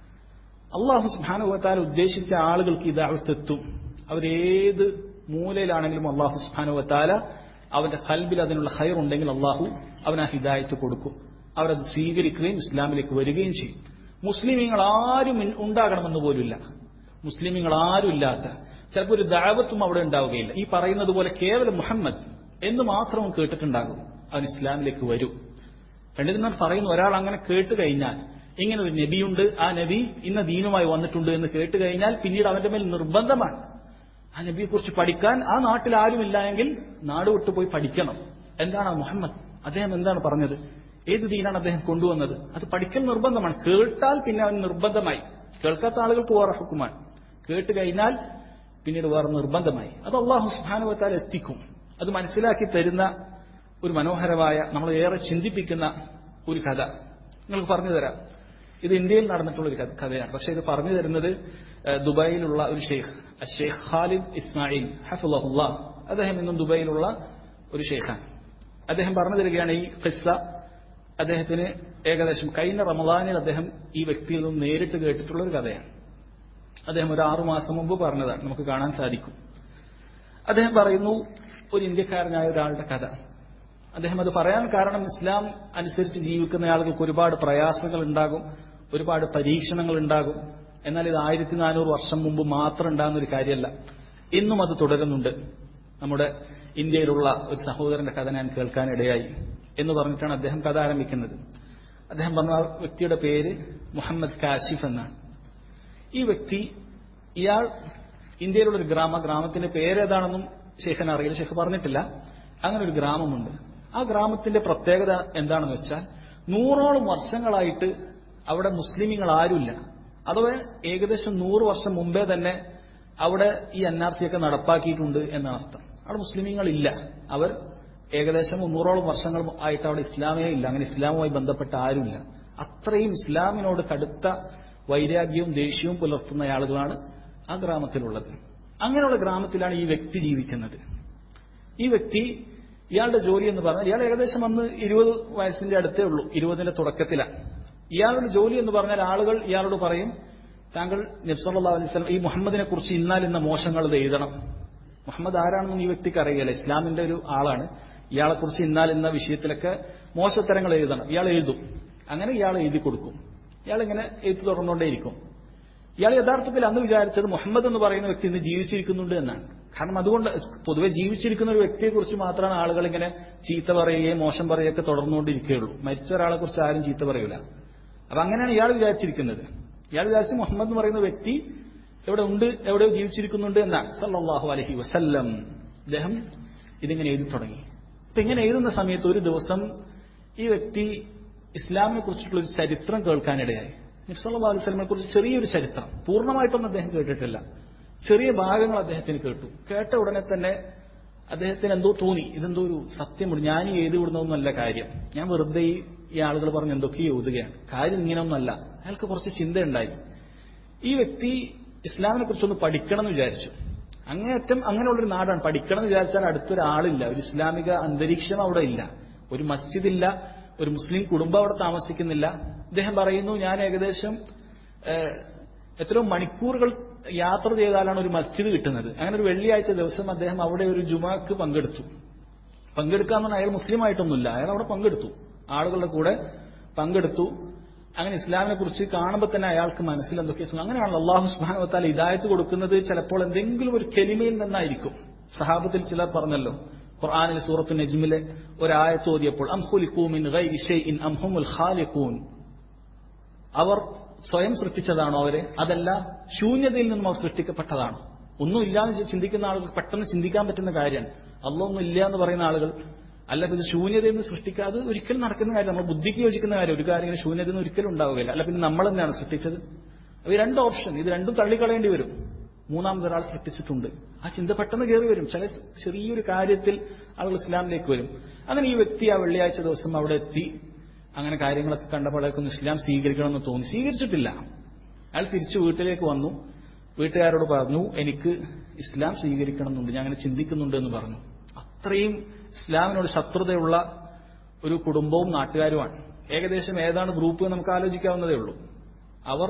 അല്ലാഹു സുബ്ഹാനഹു വ തആല ഉദ്ദേശിച്ച ആളുകൾക്ക് ഈ ദഅവത്ത് എത്തും. അവരേത് മൂലയിലാണെങ്കിലും അല്ലാഹു സുബ്ഹാനഹു വ തആല അവന്റെ ഖൽബിൽ അതിനുള്ള ഖൈർ ഉണ്ടെങ്കിൽ അല്ലാഹു അവന് ഹിദായത്ത് കൊടുക്കും. അവരത് സ്വീകരിക്കുകയും ഇസ്ലാമിലേക്ക് വരികയും ചെയ്യും. മുസ്ലിമീങ്ങൾ ആരും ഉണ്ടാകണമെന്ന് പോലുമില്ല. മുസ്ലിമീങ്ങൾ ആരും ഇല്ലാത്ത, ചിലപ്പോൾ ഒരു ദഅവത്തും അവിടെ ഉണ്ടാവുകയില്ല. ഈ പറയുന്നത് പോലെ കേവലം മുഹമ്മദ് എന്ന് മാത്രം കേട്ടിട്ടുണ്ടാകും, അവൻ ഇസ്ലാമിലേക്ക് വരും. പണ്ഡിതന്മാർ പറയുന്നു, ഒരാൾ അങ്ങനെ കേട്ട് കഴിഞ്ഞാൽ, ഇങ്ങനെ ഒരു നബിയുണ്ട്, ആ നബി ഇന്ന ദീനുമായി വന്നിട്ടുണ്ട് എന്ന് കേട്ട് കഴിഞ്ഞാൽ പിന്നീട് അവന്റെ മേൽ നിർബന്ധമാണ് ആ നബിയെക്കുറിച്ച് പഠിക്കാൻ. ആ നാട്ടിൽ ആരുമില്ല എങ്കിൽ നാട് വിട്ടുപോയി പഠിക്കണം. എന്താണ് ആ മുഹമ്മദ്, അദ്ദേഹം എന്താണ് പറഞ്ഞത്, ഏത് ദീനാണ് അദ്ദേഹം കൊണ്ടുവന്നത്, അത് പഠിക്കൽ നിർബന്ധമാണ്. കേട്ടാൽ പിന്നെ അവൻ നിർബന്ധമായി. കേൾക്കാത്ത ആളുകൾക്ക് വേറെ ഹുക്കുമാണ്, കേട്ട് കഴിഞ്ഞാൽ പിന്നീട് വേറെ നിർബന്ധമായി. അത് അല്ലാഹു സുബ്ഹാനഹു വ തആല എത്തിക്കും. അത് മനസ്സിലാക്കി തരുന്ന ഒരു മനോഹരമായ, നമ്മളെ ഏറെ ചിന്തിപ്പിക്കുന്ന ഒരു കഥ നിങ്ങൾക്ക് പറഞ്ഞു തരാം. ഇത് ഇന്ത്യയിൽ നടന്നിട്ടുള്ള ഒരു കഥയാണ്. പക്ഷെ ഇത് പറഞ്ഞു തരുന്നത് ദുബായിലുള്ള ഒരു ഷെയ്ഖ് ഖാലിദ് ഇസ്മായിൽ ഹഫിളഹുല്ലാഹ്. അദ്ദേഹം ഇന്നും ദുബായിലുള്ള ഒരു ഷെയ്ഖാണ്. അദ്ദേഹം പറഞ്ഞു തരികയാണ് ഈ ഖിസ്സ. അദ്ദേഹത്തിന് ഏകദേശം കഴിഞ്ഞ റമദാനിൽ അദ്ദേഹം ഈ വ്യക്തിയിൽ നിന്ന് നേരിട്ട് കേട്ടിട്ടുള്ള ഒരു കഥയാണ്. അദ്ദേഹം ഒരു 6 മാസം മുമ്പ് പറഞ്ഞതാണ്, നമുക്ക് കാണാൻ സാധിക്കും. അദ്ദേഹം പറയുന്നു, ഒരു ഇന്ത്യക്കാരനായ ഒരാളുടെ കഥ. അദ്ദേഹം അത് പറയാൻ കാരണം, ഇസ്ലാം അനുസരിച്ച് ജീവിക്കുന്ന ആളുകൾക്ക് ഒരുപാട് പ്രയാസങ്ങൾ ഉണ്ടാകും, ഒരുപാട് പരീക്ഷണങ്ങൾ ഉണ്ടാകും. എന്നാൽ ഇത് 1400 വർഷം മുമ്പ് മാത്രം ഉണ്ടാകുന്ന ഒരു കാര്യമല്ല, ഇന്നും അത് തുടരുന്നുണ്ട്. നമ്മുടെ ഇന്ത്യയിലുള്ള ഒരു സഹോദരന്റെ കഥ ഞാൻ കേൾക്കാനിടയായി എന്ന് പറഞ്ഞിട്ടാണ് അദ്ദേഹം കഥ ആരംഭിക്കുന്നത്. അദ്ദേഹം പറഞ്ഞ ആ വ്യക്തിയുടെ പേര് മുഹമ്മദ് കാശിഫ് എന്നാണ്. ഈ വ്യക്തി, ഇയാൾ ഇന്ത്യയിലുള്ള ഒരു ഗ്രാമത്തിന്റെ പേരേതാണെന്നും ഷെയ്ഖിന് അറിയില്ല, ഷെയ്ഖ് പറഞ്ഞിട്ടില്ല. അങ്ങനെ ഒരു ഗ്രാമമുണ്ട്. ആ ഗ്രാമത്തിന്റെ പ്രത്യേകത എന്താണെന്ന് വെച്ചാൽ, 100ഓളം വർഷങ്ങളായിട്ട് അവിടെ മുസ്ലിമീങ്ങൾ ആരുമില്ല. അഥവാ ഏകദേശം 100 വർഷം മുമ്പേ തന്നെ അവിടെ ഈ NRC ഒക്കെ നടപ്പാക്കിയിട്ടുണ്ട് എന്നാണ് അർത്ഥം. അവിടെ മുസ്ലിമീങ്ങളില്ല. അവർ ഏകദേശം 300ഓളം വർഷങ്ങൾ ആയിട്ട് അവിടെ ഇസ്ലാമേ ഇല്ല. അങ്ങനെ ഇസ്ലാമുമായി ബന്ധപ്പെട്ട ആരുമില്ല. അത്രയും ഇസ്ലാമിനോട് കടുത്ത വൈരാഗ്യവും ദേഷ്യവും പുലർത്തുന്ന ആളുകളാണ് ആ ഗ്രാമത്തിലുള്ളത്. അങ്ങനെയുള്ള ഗ്രാമത്തിലാണ് ഈ വ്യക്തി ജീവിക്കുന്നത്. ഈ വ്യക്തി, ഇയാളുടെ ജോലി എന്ന് പറഞ്ഞാൽ, ഇയാൾ ഏകദേശം അന്ന് 20 വയസ്സിന്റെ അടുത്തേ ഉള്ളൂ, 20ന്റെ തുടക്കത്തിലാണ്. ഇയാളുടെ ജോലി എന്ന് പറഞ്ഞാൽ ആളുകൾ ഇയാളോട് പറയും, താങ്കൾ നബി സല്ലല്ലാഹു അലൈഹി വസല്ലം ഈ മുഹമ്മദിനെ കുറിച്ച് ഇന്നാലിന്ന മോശങ്ങൾ എഴുതണം. മുഹമ്മദ് ആരാണെന്ന് ഈ വ്യക്തിക്ക് അറിയില്ല, ഇസ്ലാമിന്റെ ഒരു ആളാണ്. ഇയാളെക്കുറിച്ച് ഇന്നാലിന്ന വിഷയത്തിലൊക്കെ മോശത്തരങ്ങൾ എഴുതണം. ഇയാൾ എഴുതും. അങ്ങനെ ഇയാൾ എഴുതി കൊടുക്കും. ഇയാൾ ഇങ്ങനെ എഴുതി തുടർന്നുകൊണ്ടേയിരിക്കും. ഇയാൾ യഥാർത്ഥത്തിൽ അന്ന് വിചാരിച്ചത് മുഹമ്മദ് എന്ന് പറയുന്ന വ്യക്തി ഇന്ന് ജീവിച്ചിരിക്കുന്നുണ്ട് എന്നാണ്. കാരണം അതുകൊണ്ട് പൊതുവെ ജീവിച്ചിരിക്കുന്ന ഒരു വ്യക്തിയെക്കുറിച്ച് മാത്രമാണ് ആളുകൾ ഇങ്ങനെ ചീത്ത പറയുകയും മോശം പറയുകയൊക്കെ തുടർന്നുകൊണ്ടിരിക്കുകയുള്ളൂ. മരിച്ച ഒരാളെ കുറിച്ച് ആരും ചീത്ത പറയൂല. അപ്പൊ അങ്ങനെയാണ് ഇയാൾ വിചാരിച്ചിരിക്കുന്നത്. ഇയാൾ വിചാരിച്ച് മുഹമ്മദ് എന്ന് പറയുന്ന വ്യക്തി എവിടെ ഉണ്ട്, എവിടെയോ ജീവിച്ചിരിക്കുന്നുണ്ട് എന്നാണ്. സല്ലല്ലാഹു അലൈഹി വസല്ലം അദ്ദേഹം ഇതിങ്ങനെ എഴുതി തുടങ്ങി. അപ്പൊ ഇങ്ങനെ എഴുതുന്ന സമയത്ത് ഒരു ദിവസം ഈ വ്യക്തി ഇസ്ലാമിനെ കുറിച്ചിട്ടുള്ള ഒരു ചരിത്രം കേൾക്കാനിടയായി. നബി സല്ലല്ലാഹു അലൈഹി വസല്ലമയെ കുറിച്ച് ചെറിയൊരു ചരിത്രം, പൂർണ്ണമായിട്ടൊന്നും അദ്ദേഹം കേട്ടിട്ടില്ല, ചെറിയ ഭാഗങ്ങൾ അദ്ദേഹത്തിന് കേട്ടു. കേട്ട ഉടനെ തന്നെ അദ്ദേഹത്തിന് എന്തോ തോന്നി, ഇതെന്തോ ഒരു സത്യമുണ്ട്, ഞാൻ ഈ എഴുതി വിടുന്നതൊന്നുമല്ല കാര്യം, ഞാൻ വെറുതെ ഈ ആളുകൾ പറഞ്ഞ് എന്തൊക്കെയോ എഴുതുകയാണ്, കാര്യം ഇങ്ങനെയൊന്നുമല്ല. അയാൾക്ക് കുറച്ച് ചിന്തയുണ്ടായി. ഈ വ്യക്തി ഇസ്ലാമിനെ കുറിച്ചൊന്ന് പഠിക്കണം എന്ന് വിചാരിച്ചു. അങ്ങേയറ്റം അങ്ങനെയുള്ളൊരു നാടാണ്. പഠിക്കണം എന്ന് വിചാരിച്ചാൽ അടുത്തൊരാളില്ല, ഒരു ഇസ്ലാമിക അന്തരീക്ഷം അവിടെ ഇല്ല, ഒരു മസ്ജിദില്ല, ഒരു മുസ്ലിം കുടുംബം അവിടെ താമസിക്കുന്നില്ല. അദ്ദേഹം പറയുന്നു, ഞാൻ ഏകദേശം എത്രയോ മണിക്കൂറുകൾ യാത്ര ചെയ്താലാണ് ഒരു മസ്ജിദ് കിട്ടുന്നത്. അങ്ങനെ ഒരു വെള്ളിയാഴ്ച ദിവസം അദ്ദേഹം അവിടെ ഒരു ജുമാക്ക് പങ്കെടുത്തു. പങ്കെടുക്കാമെന്ന് അയാൾ മുസ്ലിം ആയിട്ടൊന്നുമില്ല, അയാൾ അവിടെ പങ്കെടുത്തു, ആളുകളുടെ കൂടെ പങ്കെടുത്തു. അങ്ങനെ ഇസ്ലാമിനെ കുറിച്ച് കാണുമ്പോൾ തന്നെ അയാൾക്ക് മനസ്സിൽ എന്തൊക്കെയോ. അങ്ങനെയാണ് അല്ലാഹു സുബ്ഹാനഹു വ തആല ഹിദായത്ത് കൊടുക്കുന്നത്. ചിലപ്പോൾ എന്തെങ്കിലും ഒരു കെലിമയിൽ നിന്നായിരിക്കും. സഹാബത്തിൽ ചിലർ പറഞ്ഞല്ലോ, ഖുർആനിൽ സൂറത്തുൽ നജ്മിലെ ഒരായത്ത് ഓതിയപ്പോൾ, അം ഖുലിഖൂ മിൻ ഗൈരി ഷൈഇൻ അം ഹുമുൽ ഖാലിഖൂൻ, അവർ സ്വയം സൃഷ്ടിച്ചതാണോ അവരെ, അതല്ല ശൂന്യതയിൽ നിന്നും അവർ സൃഷ്ടിക്കപ്പെട്ടതാണോ? ഒന്നുമില്ലാന്ന് ചിന്തിക്കുന്ന ആളുകൾ പെട്ടെന്ന് ചിന്തിക്കാൻ പറ്റുന്ന കാര്യമാണ്. അല്ലാഹ് ഒന്നും ഇല്ല എന്ന് പറയുന്ന ആളുകൾ, അല്ല പിന്നെ ശൂന്യതയിൽ നിന്ന് സൃഷ്ടിക്കാതെ ഒരിക്കലും നടക്കുന്ന കാര്യം, നമ്മൾ ബുദ്ധിക്ക് യോജിക്കുന്ന കാര്യം. ഒരു കാര്യം ശൂന്യതയിൽ നിന്ന് ഒരിക്കലും ഉണ്ടാവുകയില്ല. അല്ല പിന്നെ നമ്മൾ തന്നെയാണ് സൃഷ്ടിച്ചത്. ഈ രണ്ട് ഓപ്ഷൻ, ഇത് രണ്ടും തള്ളിക്കളയേണ്ടി വരും. മൂന്നാമതൊരാൾ സൃഷ്ടിച്ചിട്ടുണ്ട്. ആ ചിന്ത പെട്ടെന്ന് കയറി വരും. ചില ചെറിയൊരു കാര്യത്തിൽ ആളുകൾ ഇസ്ലാമിലേക്ക് വരും. അങ്ങനെ ഈ വ്യക്തി ആ വെള്ളിയാഴ്ച ദിവസം അവിടെ എത്തി. അങ്ങനെ കാര്യങ്ങളൊക്കെ കണ്ടപ്പോഴേക്കൊന്ന് ഇസ്ലാം സ്വീകരിക്കണമെന്ന് തോന്നി. സ്വീകരിച്ചിട്ടില്ല. അയാൾ തിരിച്ചു വീട്ടിലേക്ക് വന്നു. വീട്ടുകാരോട് പറഞ്ഞു, എനിക്ക് ഇസ്ലാം സ്വീകരിക്കണമെന്നുണ്ട്, ഞാൻ അങ്ങനെ ചിന്തിക്കുന്നുണ്ട് എന്ന് പറഞ്ഞു. അത്രയും ഇസ്ലാമിനോട് ശത്രുതയുള്ള ഒരു കുടുംബവും നാട്ടുകാരുമാണ്. ഏകദേശം ഏതാണ് ഗ്രൂപ്പ് നമുക്ക് ആലോചിക്കാവുന്നതേ ഉള്ളൂ. അവർ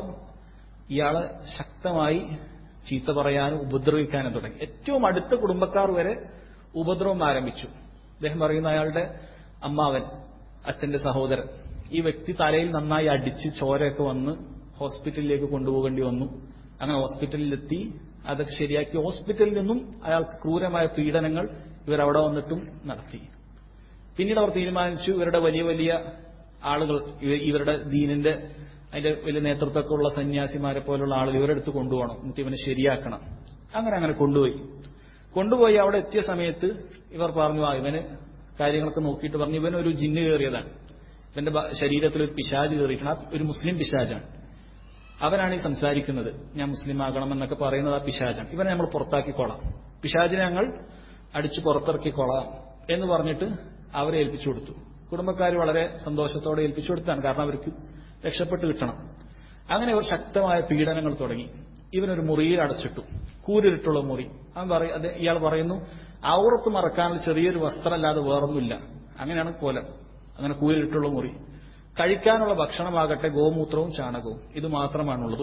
ഇയാളെ ശക്തമായി ചീത്ത പറയാനും ഉപദ്രവിക്കാനും തുടങ്ങി. ഏറ്റവും അടുത്ത കുടുംബക്കാർ വരെ ഉപദ്രവം ആരംഭിച്ചു. അദ്ദേഹം പറയുന്ന അയാളുടെ അമ്മാവൻ, അച്ഛന്റെ സഹോദരൻ, ഈ വ്യക്തി തലയിൽ നന്നായി അടിച്ച് ചോരയൊക്കെ വന്ന് ഹോസ്പിറ്റലിലേക്ക് കൊണ്ടുപോകേണ്ടി വന്നു. അങ്ങനെ ഹോസ്പിറ്റലിലെത്തി, അതൊക്കെ ശരിയാക്കി. ഹോസ്പിറ്റലിൽ നിന്നും അയാൾക്ക് ക്രൂരമായ പീഡനങ്ങൾ ഇവരവിടെ വന്നിട്ടും നടത്തി. പിന്നീട് അവർ തീരുമാനിച്ചു, ഇവരുടെ വലിയ വലിയ ആളുകൾ, ഇവരുടെ ദീനിന്റെ അതിന്റെ വലിയ നേതൃത്വമൊക്കെ ഉള്ള സന്യാസിമാരെ പോലുള്ള ആളുകൾ ഇവരെടുത്ത് കൊണ്ടുപോകണം, എന്നിട്ട് ഇവനെ ശരിയാക്കണം. അങ്ങനെ കൊണ്ടുപോയി അവിടെ എത്തിയ സമയത്ത് ഇവർ പറഞ്ഞു, ഇവന് കാര്യങ്ങളൊക്കെ നോക്കിയിട്ട് പറഞ്ഞു, ഇവനൊരു ജിന്ന് കയറിയതാണ്, ഇവന്റെ ശരീരത്തിൽ ഒരു പിശാച് കയറിയിട്ടുണ്ട്, ഒരു മുസ്ലിം പിശാചാണ്, അവനാണ് ഈ സംസാരിക്കുന്നത്, ഞാൻ മുസ്ലിം ആകണം എന്നൊക്കെ പറയുന്നത് ആ പിശാചാണ്, ഇവനെ നമ്മൾ പുറത്താക്കിക്കോളാം, പിശാചിനെ ഞങ്ങൾ അടിച്ചു പുറത്തിറക്കിക്കോളാം എന്ന് പറഞ്ഞിട്ട് അവരെ ഏൽപ്പിച്ചു കൊടുത്തു. കുടുംബക്കാർ വളരെ സന്തോഷത്തോടെ ഏൽപ്പിച്ചു കൊടുത്താണ്, കാരണം അവർക്ക് രക്ഷപ്പെട്ട് കിട്ടണം. അങ്ങനെ അവർ ശക്തമായ പീഡനങ്ങൾ തുടങ്ങി. ഇവനൊരു മുറിയിൽ അടച്ചിട്ടു, കൂരിരുട്ടുള്ള മുറി. ഇയാൾ പറയുന്നു, ഔറത്ത് മറക്കാനുള്ള ചെറിയൊരു വസ്ത്രമല്ലാതെ വേറൊന്നുമില്ല. അങ്ങനെയാണ് കോലം. അങ്ങനെ കൂരിരുട്ടുള്ള മുറി. കഴിക്കാനുള്ള ഭക്ഷണമാകട്ടെ ഗോമൂത്രവും ചാണകവും, ഇത് മാത്രമാണുള്ളത്.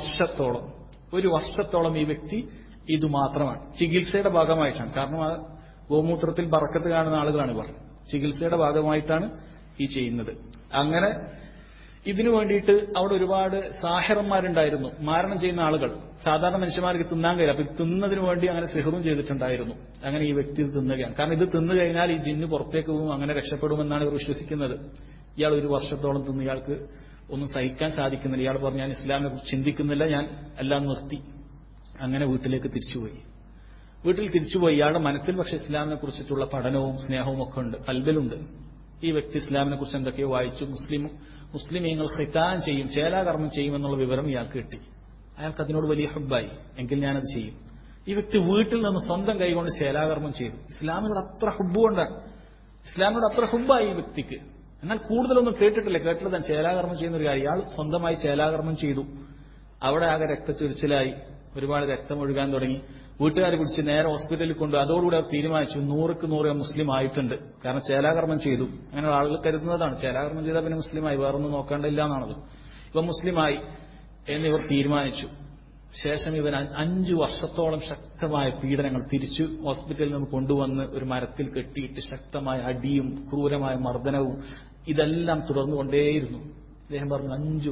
ഒരു വർഷത്തോളം ഈ വ്യക്തി ഇത് മാത്രമാണ്. ചികിത്സയുടെ ഭാഗമായിട്ടാണ്, കാരണം ആ ഗോമൂത്രത്തിൽ ബറക്കത്ത് കാണുന്ന ആളുകളാണ് ഇവർ. ചികിത്സയുടെ ഭാഗമായിട്ടാണ് ഈ ചെയ്യുന്നത്. അങ്ങനെ ഇതിനു വേണ്ടിയിട്ട് അവിടെ ഒരുപാട് സാഹിറന്മാരുണ്ടായിരുന്നു, മാരണം ചെയ്യുന്ന ആളുകൾ. സാധാരണ മനുഷ്യന്മാർക്ക് തിന്നാൻ കഴിയില്ല, അപ്പൊ ഇത് തിന്നതിനു വേണ്ടി അങ്ങനെ സിഹറും ചെയ്തിട്ടുണ്ടായിരുന്നു. അങ്ങനെ ഈ വ്യക്തി ഇത് തിന്നുകയാണ്. കാരണം ഇത് തിന്നു കഴിഞ്ഞാൽ ഈ ജിന്ന് പുറത്തേക്ക് പോകും, അങ്ങനെ രക്ഷപ്പെടുമെന്നാണ് ഇവർ വിശ്വസിക്കുന്നത്. ഇയാൾ ഒരു വർഷത്തോളം തിന്ന്, ഇയാൾക്ക് ഒന്നും സഹിക്കാൻ സാധിക്കുന്നില്ല. ഇയാൾ പറഞ്ഞു, ഞാൻ ഇസ്ലാമിനെ കുറിച്ച് ചിന്തിക്കുന്നില്ല, ഞാൻ എല്ലാം നിർത്തി. അങ്ങനെ വീട്ടിലേക്ക് തിരിച്ചുപോയി. ഇയാളുടെ മനസ്സിൽ പക്ഷേ ഇസ്ലാമിനെ കുറിച്ചിട്ടുള്ള പഠനവും സ്നേഹവും ഒക്കെ ഉണ്ട്, കൽബിലുണ്ട്. ഈ വ്യക്തി ഇസ്ലാമിനെ കുറിച്ച് എന്തൊക്കെയോ വായിച്ചു, മുസ്ലിമീങ്ങൾ ഖിതാൻ ചെയ്യും, ചേലാകർമ്മം ചെയ്യുമെന്നുള്ള വിവരം ഇയാൾക്ക് കിട്ടി. അയാൾക്ക് അതിനോട് വലിയ ഹുബ്ബായി. എങ്കിൽ ഞാനത് ചെയ്യും. ഈ വ്യക്തി വീട്ടിൽ നിന്ന് സ്വന്തം കൈകൊണ്ട് ചേലാകർമ്മം ചെയ്തു. ഇസ്ലാമിനോട് അത്ര ഹുബ്ബ് കൊണ്ടാണ്, ഇസ്ലാമിനോട് അത്ര ഹുബ്ബായി ഈ വ്യക്തിക്ക്. എന്നാൽ കൂടുതലൊന്നും കേട്ടിട്ടില്ല. കേട്ടില്ല ചേലാകർമ്മം ചെയ്യുന്ന ഒരു കാര്യം. ഇയാൾ സ്വന്തമായി ചേലാകർമ്മം ചെയ്തു. അവിടെ ആകെ രക്തച്ചൊരിച്ചിലായി, ഒരുപാട് രക്തം ഒഴുകാൻ തുടങ്ങി. വീട്ടുകാർ പിടിച്ച് നേരെ ഹോസ്പിറ്റലിൽ കൊണ്ട് അതോടുകൂടി അവർ തീരുമാനിച്ചു 100ക്ക് 100 മുസ്ലിം ആയിട്ടുണ്ട്. കാരണം ചേലാകർമ്മം ചെയ്തു. അങ്ങനെ ആളുകൾ കരുതുന്നതാണ് ചേലാകർമ്മം ചെയ്താൽ പിന്നെ മുസ്ലിമായി, വേറൊന്നും നോക്കേണ്ടില്ല എന്നാണത്. ഇവ മുസ്ലിമായി എന്നിവർ തീരുമാനിച്ചു. ശേഷം ഇവൻ 5 വർഷത്തോളം ശക്തമായ പീഡനങ്ങൾ, തിരിച്ചു ഹോസ്പിറ്റലിൽ നിന്ന് കൊണ്ടുവന്ന് ഒരു മരത്തിൽ കെട്ടിയിട്ട് ശക്തമായ അടിയും ക്രൂരമായ മർദ്ദനവും ഇതെല്ലാം തുടർന്നുകൊണ്ടേയിരുന്നു. അദ്ദേഹം പറഞ്ഞു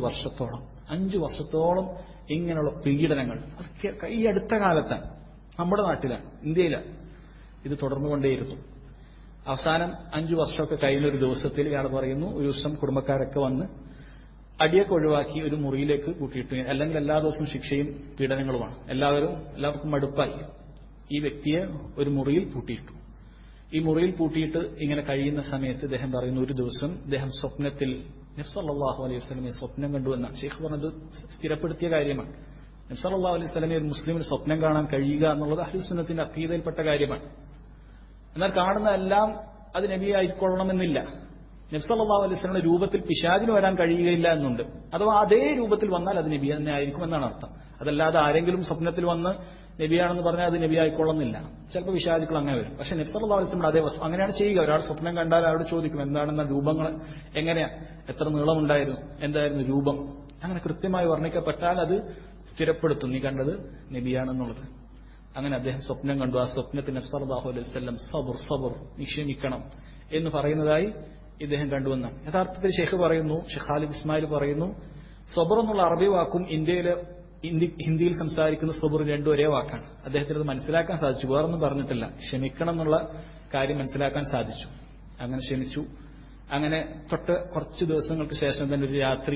5 വർഷത്തോളം ഇങ്ങനെയുള്ള പീഡനങ്ങൾ. അത് ഈ അടുത്ത കാലത്താണ്, നമ്മുടെ നാട്ടിലാണ്, ഇന്ത്യയിലാണ് ഇത് തുടർന്നുകൊണ്ടേയിരുന്നു. അവസാനം 5 വർഷമൊക്കെ കഴിഞ്ഞ ഒരു ദിവസത്തിൽ ഇയാൾ പറയുന്നു, ഒരു ദിവസം കുടുംബക്കാരൊക്കെ വന്ന് അടിയൊക്കെ ഒഴിവാക്കി ഒരു മുറിയിലേക്ക് കൂട്ടിയിട്ടു. അല്ലെങ്കിൽ എല്ലാ ദിവസവും ശിക്ഷയും പീഡനങ്ങളുമാണ്. എല്ലാവർക്കും മടുപ്പായി. ഈ വ്യക്തിയെ ഒരു മുറിയിൽ പൂട്ടിയിട്ടു. ഈ മുറിയിൽ പൂട്ടിയിട്ട് ഇങ്ങനെ കഴിയുന്ന സമയത്ത് ഇദ്ദേഹം പറയുന്നു, ഒരു ദിവസം ഇദ്ദേഹം സ്വപ്നത്തിൽ നബി സല്ലല്ലാഹു അലൈഹി വസല്ലമയെ സ്വപ്നം കണ്ടു എന്നാണ്. ഷെയ്ഖ് പറഞ്ഞത് സ്ഥിരപ്പെടുത്തിയ കാര്യമാണ്. നബി സല്ലല്ലാഹു അലൈഹി വസല്ലമയെ ഒരു മുസ്ലിമിന് സ്വപ്നം കാണാൻ കഴിയുക എന്നുള്ളത് അഹ്ലുസ് സുന്നത്തിന്റെ അഖീദയിൽപ്പെട്ട കാര്യമാണ്. എന്നാൽ കാണുന്ന എല്ലാം അത് നബി ആയിക്കൊള്ളണമെന്നില്ല. നബി സല്ലല്ലാഹു അലൈഹി വസല്ലമയുടെ രൂപത്തിൽ പിശാചിന് വരാൻ കഴിയുകയില്ല എന്നുണ്ട്. അഥവാ അതേ രൂപത്തിൽ വന്നാൽ അത് നബി തന്നെ ആയിരിക്കും എന്നാണ് അർത്ഥം. അതല്ലാതെ ആരെങ്കിലും സ്വപ്നത്തിൽ വന്ന് നബിയാണെന്ന് പറഞ്ഞാൽ അത് നബി ആയിക്കൊള്ളുന്നില്ല. ചിലപ്പോൾ പിശാചുക്കൾ അങ്ങനെ വരും. പക്ഷെ നബി സല്ലല്ലാഹു അലൈഹി വസല്ലം അതേ വസ്തു അങ്ങനെയാണ് ചെയ്യുക. ഒരാൾ സ്വപ്നം കണ്ടാൽ അവരോട് ചോദിക്കും എന്താണെന്ന രൂപങ്ങൾ എങ്ങനെയാ, എത്ര നീളമുണ്ടായിരുന്നു, എന്തായിരുന്നു രൂപം, അങ്ങനെ കൃത്യമായി വർണ്ണിക്കപ്പെട്ടാൽ അത് സ്ഥിരപ്പെടുത്തും നീ കണ്ടത് നബിയാണെന്നുള്ളത്. അങ്ങനെ അദ്ദേഹം സ്വപ്നം കണ്ടു. ആ സ്വപ്നത്തിൽ നബി സല്ലല്ലാഹു അലൈഹി വസല്ലം സബർ നീ ക്ഷമിക്കണം എന്ന് പറയുന്നതായി ഇദ്ദേഹം കണ്ടുവന്നാണ്. യഥാർത്ഥത്തിൽ ഷെയ്ഖ് പറയുന്നു, ഷെയ്ഖ് ഖാലിദ് ഇസ്മായിൽ പറയുന്നു, സബർ എന്നുള്ള അറബി വാക്കും ഹിന്ദിയിൽ സംസാരിക്കുന്ന സബർ രണ്ടും ഒരേ വാക്കാണ്. അദ്ദേഹത്തിന് അത് മനസ്സിലാക്കാൻ സാധിച്ചു. വേറൊന്നും പറഞ്ഞിട്ടില്ല. ക്ഷമിക്കണം എന്നുള്ള കാര്യം മനസ്സിലാക്കാൻ സാധിച്ചു. അങ്ങനെ ക്ഷമിച്ചു. അങ്ങനെ തൊട്ട് കുറച്ച് ദിവസങ്ങൾക്ക് ശേഷം തന്നെ ഒരു രാത്രി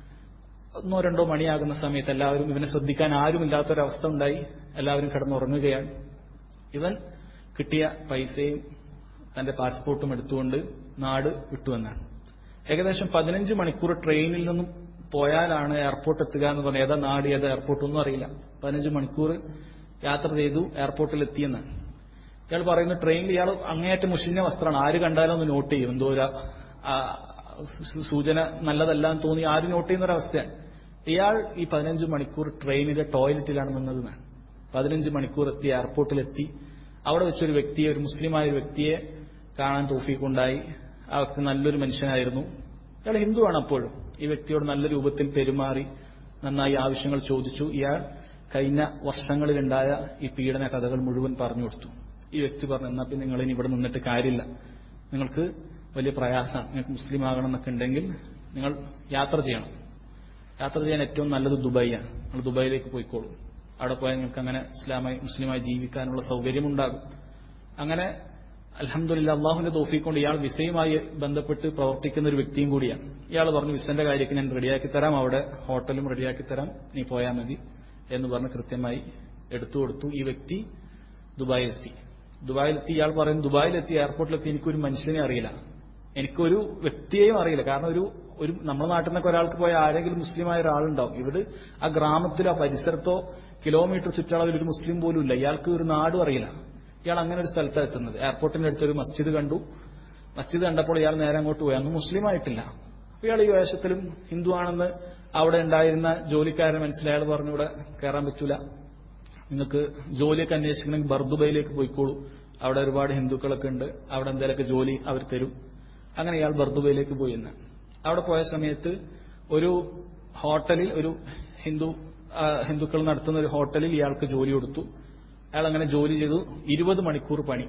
1-2 മണിയാകുന്ന സമയത്ത് എല്ലാവരും ഇവനെ ശ്രദ്ധിക്കാൻ ആരുമില്ലാത്തൊരവസ്ഥ ഉണ്ടായി. എല്ലാവരും കിടന്നുറങ്ങുകയാണ്. ഇവൻ കിട്ടിയ പൈസയും തന്റെ പാസ്പോർട്ടും എടുത്തുകൊണ്ട് നാട് വിട്ടുവന്നാണ്. ഏകദേശം 15 മണിക്കൂർ ട്രെയിനിൽ നിന്നും പോയാലാണ് എയർപോർട്ട് എത്തുക എന്ന് പറഞ്ഞാൽ ഏതാ നാട് ഏതാ എയർപോർട്ട് ഒന്നും അറിയില്ല. 15 മണിക്കൂർ യാത്ര ചെയ്തു എയർപോർട്ടിൽ എത്തിയെന്നാണ്. ഇയാൾ പറയുന്നു, ട്രെയിനിൽ ഇയാൾ അങ്ങേയറ്റം മുഷിഞ്ഞ വസ്ത്രമാണ്. ആര് കണ്ടാലും ഒന്ന് നോട്ട് ചെയ്യും. എന്തോ ഒരു സൂചന നല്ലതല്ല എന്ന് തോന്നി ആര് നോട്ട് ചെയ്യുന്നൊരവസ്ഥയാണ്. ഇയാൾ ഈ 15 മണിക്കൂർ ട്രെയിനിലെ ടോയ്ലറ്റിലാണ് നിന്നതെന്നാണ്. 15 മണിക്കൂർ എത്തി എയർപോർട്ടിലെത്തി. അവിടെ വെച്ചൊരു വ്യക്തിയെ, ഒരു മുസ്ലിമായ ഒരു വ്യക്തിയെ കാണാൻ തൗഫീഖുണ്ടായി. ആ വ്യക്തി നല്ലൊരു മനുഷ്യനായിരുന്നു. ഇയാൾ ഹിന്ദുവാണ്. അപ്പോഴും ഈ വ്യക്തിയോട് നല്ല രൂപത്തിൽ പെരുമാറി നന്നായി ആവശ്യങ്ങൾ ചോദിച്ചു. ഇയാൾ കഴിഞ്ഞ വർഷങ്ങളിലുണ്ടായ ഈ പീഡന കഥകൾ മുഴുവൻ പറഞ്ഞു കൊടുത്തു. ഈ വ്യക്തി പറഞ്ഞു, എന്നാ പിന്നെ നിങ്ങൾ ഇനി ഇവിടെ നിന്നിട്ട് കാര്യമില്ല, നിങ്ങൾക്ക് വലിയ പ്രയാസമാണ്, നിങ്ങൾക്ക് മുസ്ലിം ആകണം എന്നൊക്കെ ഉണ്ടെങ്കിൽ നിങ്ങൾ യാത്ര ചെയ്യണം. യാത്ര ചെയ്യാൻ ഏറ്റവും നല്ലത് ദുബായിയാണ്. നിങ്ങൾ ദുബായിലേക്ക് പോയിക്കോളൂ. അവിടെ പോയാൽ നിങ്ങൾക്ക് അങ്ങനെ മുസ്ലിമായി ജീവിക്കാനുള്ള സൗകര്യമുണ്ടാകും. അങ്ങനെ അൽഹംദുലില്ലാഹ് അള്ളാഹുവിന്റെ തൗഫീഖ് കൊണ്ട് ഇയാൾ വിസയുമായി ബന്ധപ്പെട്ട് പ്രവർത്തിക്കുന്ന ഒരു വ്യക്തിയും കൂടിയാണ്. ഇയാൾ പറഞ്ഞു, വിസന്റെ കാര്യമൊക്കെ ഞാൻ റെഡിയാക്കി തരാം, അവിടെ ഹോട്ടലും റെഡിയാക്കി തരാം, നീ പോയാൽ മതി എന്ന് പറഞ്ഞ് കൃത്യമായി എടുത്തു കൊടുത്തു. ഈ വ്യക്തി ദുബായിലെത്തി. ഇയാൾ പറയുന്നു, ദുബായിലെത്തി എയർപോർട്ടിലെത്തി എനിക്കൊരു മനുഷ്യനെ അറിയില്ല, എനിക്കൊരു വ്യക്തിയെയും അറിയില്ല. കാരണം ഒരു നമ്മുടെ നാട്ടിൽ നിന്നൊക്കെ ഒരാൾക്ക് പോയ ആരെങ്കിലും മുസ്ലിമായ ഒരാളുണ്ടാവും. ഇവിടെ ആ ഗ്രാമത്തിലോ ആ പരിസരത്തോ കിലോമീറ്റർ ചുറ്റളവിൽ ഒരു മുസ്ലിം പോലും ഇല്ല. ഇയാൾക്ക് ഒരു നാടും അറിയില്ല. ഇയാൾ അങ്ങനെ ഒരു സ്ഥലത്താണ് എത്തുന്നത്. എയർപോർട്ടിന്റെ അടുത്തൊരു മസ്ജിദ് കണ്ടു. മസ്ജിദ് കണ്ടപ്പോൾ ഇയാൾ നേരെ അങ്ങോട്ട് പോയി. അന്ന് മുസ്ലിം ആയിട്ടില്ല. ഇയാൾ ഈ വേഷത്തിലും ഹിന്ദു ആണെന്ന് അവിടെ ഉണ്ടായിരുന്ന ജോലിക്കാരൻ മനസ്സിലായി. അയാൾ പറഞ്ഞു, ഇവിടെ കയറാൻ പറ്റൂല, നിങ്ങൾക്ക് ജോലിയൊക്കെ അന്വേഷിക്കണമെങ്കിൽ ബർദുബയിലേക്ക് പോയിക്കോളൂ, അവിടെ ഒരുപാട് ഹിന്ദുക്കളൊക്കെ ഉണ്ട്, അവിടെ എന്തെങ്കിലുമൊക്കെ ജോലി അവർ തരും. അങ്ങനെ ഇയാൾ ബർദുബയിലേക്ക് പോയി. എന്ന് അവിടെ പോയ സമയത്ത് ഒരു ഹോട്ടലിൽ, ഒരു ഹിന്ദുക്കൾ നടത്തുന്ന ഒരു ഹോട്ടലിൽ ഇയാൾക്ക് ജോലി കൊടുത്തു. അയാൾ അങ്ങനെ ജോലി ചെയ്തു. 20 മണിക്കൂർ പണി.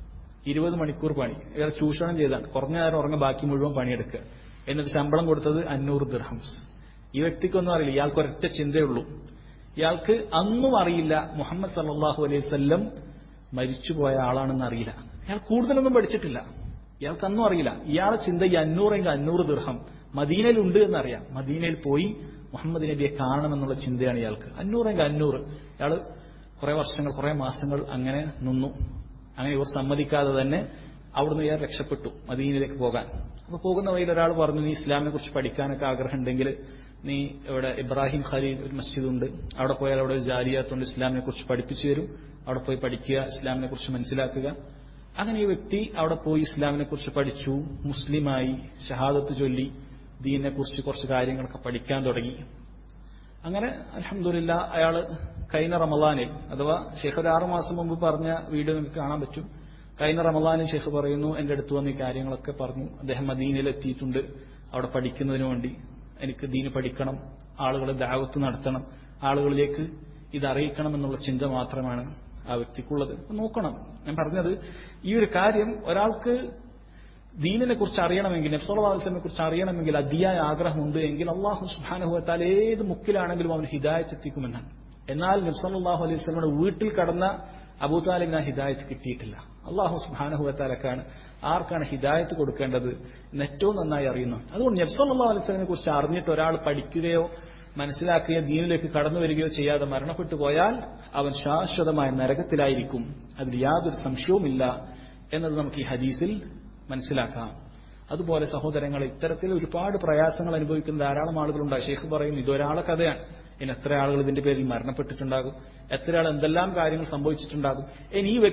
ഇയാൾ ചൂഷണം ചെയ്താണ്. കുറഞ്ഞ നേരം ഉറങ്ങ, ബാക്കി മുഴുവൻ പണിയെടുക്കുക. എന്നിട്ട് ശമ്പളം കൊടുത്തത് 500 ദിർഹംസ്. ഈ വ്യക്തിക്കൊന്നും അറിയില്ല. ഇയാൾക്ക് ഒരൊറ്റ ചിന്തയുള്ളൂ. ഇയാൾക്ക് അന്നും അറിയില്ല മുഹമ്മദ് സല്ലല്ലാഹു അലൈഹി വസല്ലം മരിച്ചുപോയ ആളാണെന്ന് അറിയില്ല. ഇയാൾ കൂടുതലൊന്നും പഠിച്ചിട്ടില്ല. ഇയാൾക്ക് അന്നും അറിയില്ല. ഇയാളെ ചിന്ത ഈ 500 ദിർഹം മദീനയിലുണ്ട് എന്നറിയാം. മദീനയിൽ പോയി മുഹമ്മദ് നബിയെ കാണണമെന്നുള്ള ചിന്തയാണ് ഇയാൾക്ക്. 500 ഇയാൾ കുറെ വർഷങ്ങൾ, കുറെ മാസങ്ങൾ അങ്ങനെ നിന്നു. അങ്ങനെ ഇവർ സമ്മതിക്കാതെ തന്നെ അവിടുന്ന് ഇയാൾ രക്ഷപ്പെട്ടു മദീനയിലേക്ക് പോകാൻ. അപ്പൊ പോകുന്ന വഴിയിൽ ഒരാൾ പറഞ്ഞു, നീ ഇസ്ലാമിനെ കുറിച്ച് പഠിക്കാനൊക്കെ ആഗ്രഹം ഉണ്ടെങ്കിൽ നീ ഇവിടെ ഇബ്രാഹിം ഖലീൽ ഒരു മസ്ജിദ് ഉണ്ട്, അവിടെ പോയാൽ അവിടെ ഒരു ജാലിയാത്തുണ്ട്, ഇസ്ലാമിനെ കുറിച്ച് പഠിപ്പിച്ചു തരും, അവിടെ പോയി പഠിക്കുക, ഇസ്ലാമിനെ കുറിച്ച് മനസ്സിലാക്കുക. അങ്ങനെ ഈ വ്യക്തി അവിടെ പോയി ഇസ്ലാമിനെ കുറിച്ച് പഠിച്ചു, മുസ്ലിമായി, ഷഹാദത്ത് ചൊല്ലി, ദീനിനെ കുറിച്ച് കുറച്ച് കാര്യങ്ങളൊക്കെ പഠിക്കാൻ തുടങ്ങി. അങ്ങനെ അൽഹംദുലില്ലാ അയാള് കഴിഞ്ഞ റമളാനിൽ, അഥവാ ഷെയ്ഖ് ഒരു 6 മാസം മുമ്പ് പറഞ്ഞ വീഡിയോ നിങ്ങൾക്ക് കാണാൻ പറ്റും. കഴിഞ്ഞ റമളാനിൽ ഷെയ്ഖ് പറയുന്നു, എന്റെ അടുത്ത് വന്ന് ഈ കാര്യങ്ങളൊക്കെ പറഞ്ഞു. അദ്ദേഹം മദീനയിൽ എത്തിയിട്ടുണ്ട് അവിടെ പഠിക്കുന്നതിന് വേണ്ടി. എനിക്ക് ദീന് പഠിക്കണം, ആളുകളെ ദഅവത്ത് നടത്തണം, ആളുകളിലേക്ക് ഇത് അറിയിക്കണം എന്നുള്ള ചിന്ത മാത്രമാണ് ആ വ്യക്തിക്കുള്ളത്. നോക്കണം, ഞാൻ പറഞ്ഞത് ഈ ഒരു കാര്യം, ഒരാൾക്ക് ദീനിനെ കുറിച്ച് അറിയണമെങ്കിൽ, നബി സല്ലല്ലാഹു അലൈഹി വസല്ലമയെ കുറിച്ച് അറിയണമെങ്കിൽ അതിയായ ആഗ്രഹമുണ്ട് എങ്കിൽ അല്ലാഹു സുബ്ഹാനഹു വ തആല ഏത് മുക്കിലാണെങ്കിലും അവന് ഹിദായത്ത് എത്തിക്കുമെന്നാണ്. എന്നാൽ നബി സല്ലല്ലാഹു അലൈഹി വസല്ലമയുടെ വീട്ടിൽ കടന്ന അബൂ താലിബിന് ആ ഹിദായത്ത് കിട്ടിയിട്ടില്ല. അല്ലാഹു സുബ്ഹാനഹു വ തആലക്കാണ് ആർക്കാണ് ഹിദായത്ത് കൊടുക്കേണ്ടത് എന്ന് ഏറ്റവും നന്നായി അറിയുന്നു. അതുകൊണ്ട് നബി സല്ലല്ലാഹു അലൈഹി വസല്ലമയെ കുറിച്ച് അറിഞ്ഞിട്ട് ഒരാൾ പഠിക്കുകയോ മനസ്സിലാക്കുകയോ ദീനിലേക്ക് കടന്നു വരികയോ ചെയ്യാതെ മരണപ്പെട്ടു പോയാൽ അവൻ ശാശ്വതമായ നരകത്തിലായിരിക്കും, അതിൽ യാതൊരു സംശയവുമില്ല എന്നത് നമുക്ക് ഈ ഹദീസിൽ മനസ്സിലാക്കാം. അതുപോലെ സഹോദരങ്ങളെ, ഇത്തരത്തിൽ ഒരുപാട് പ്രയാസങ്ങൾ അനുഭവിക്കുന്ന ധാരാളം ആളുകളുണ്ടാകും. ഷെയ്ഖ് പറയുന്നു, ഇതൊരാളെ കഥയാണ്. ഇനി എത്ര ആളുകൾ ഇതിന്റെ പേരിൽ മരണപ്പെട്ടിട്ടുണ്ടാകും, എത്ര ആൾ എന്തെല്ലാം കാര്യങ്ങൾ സംഭവിച്ചിട്ടുണ്ടാകും. ഇനി ഈ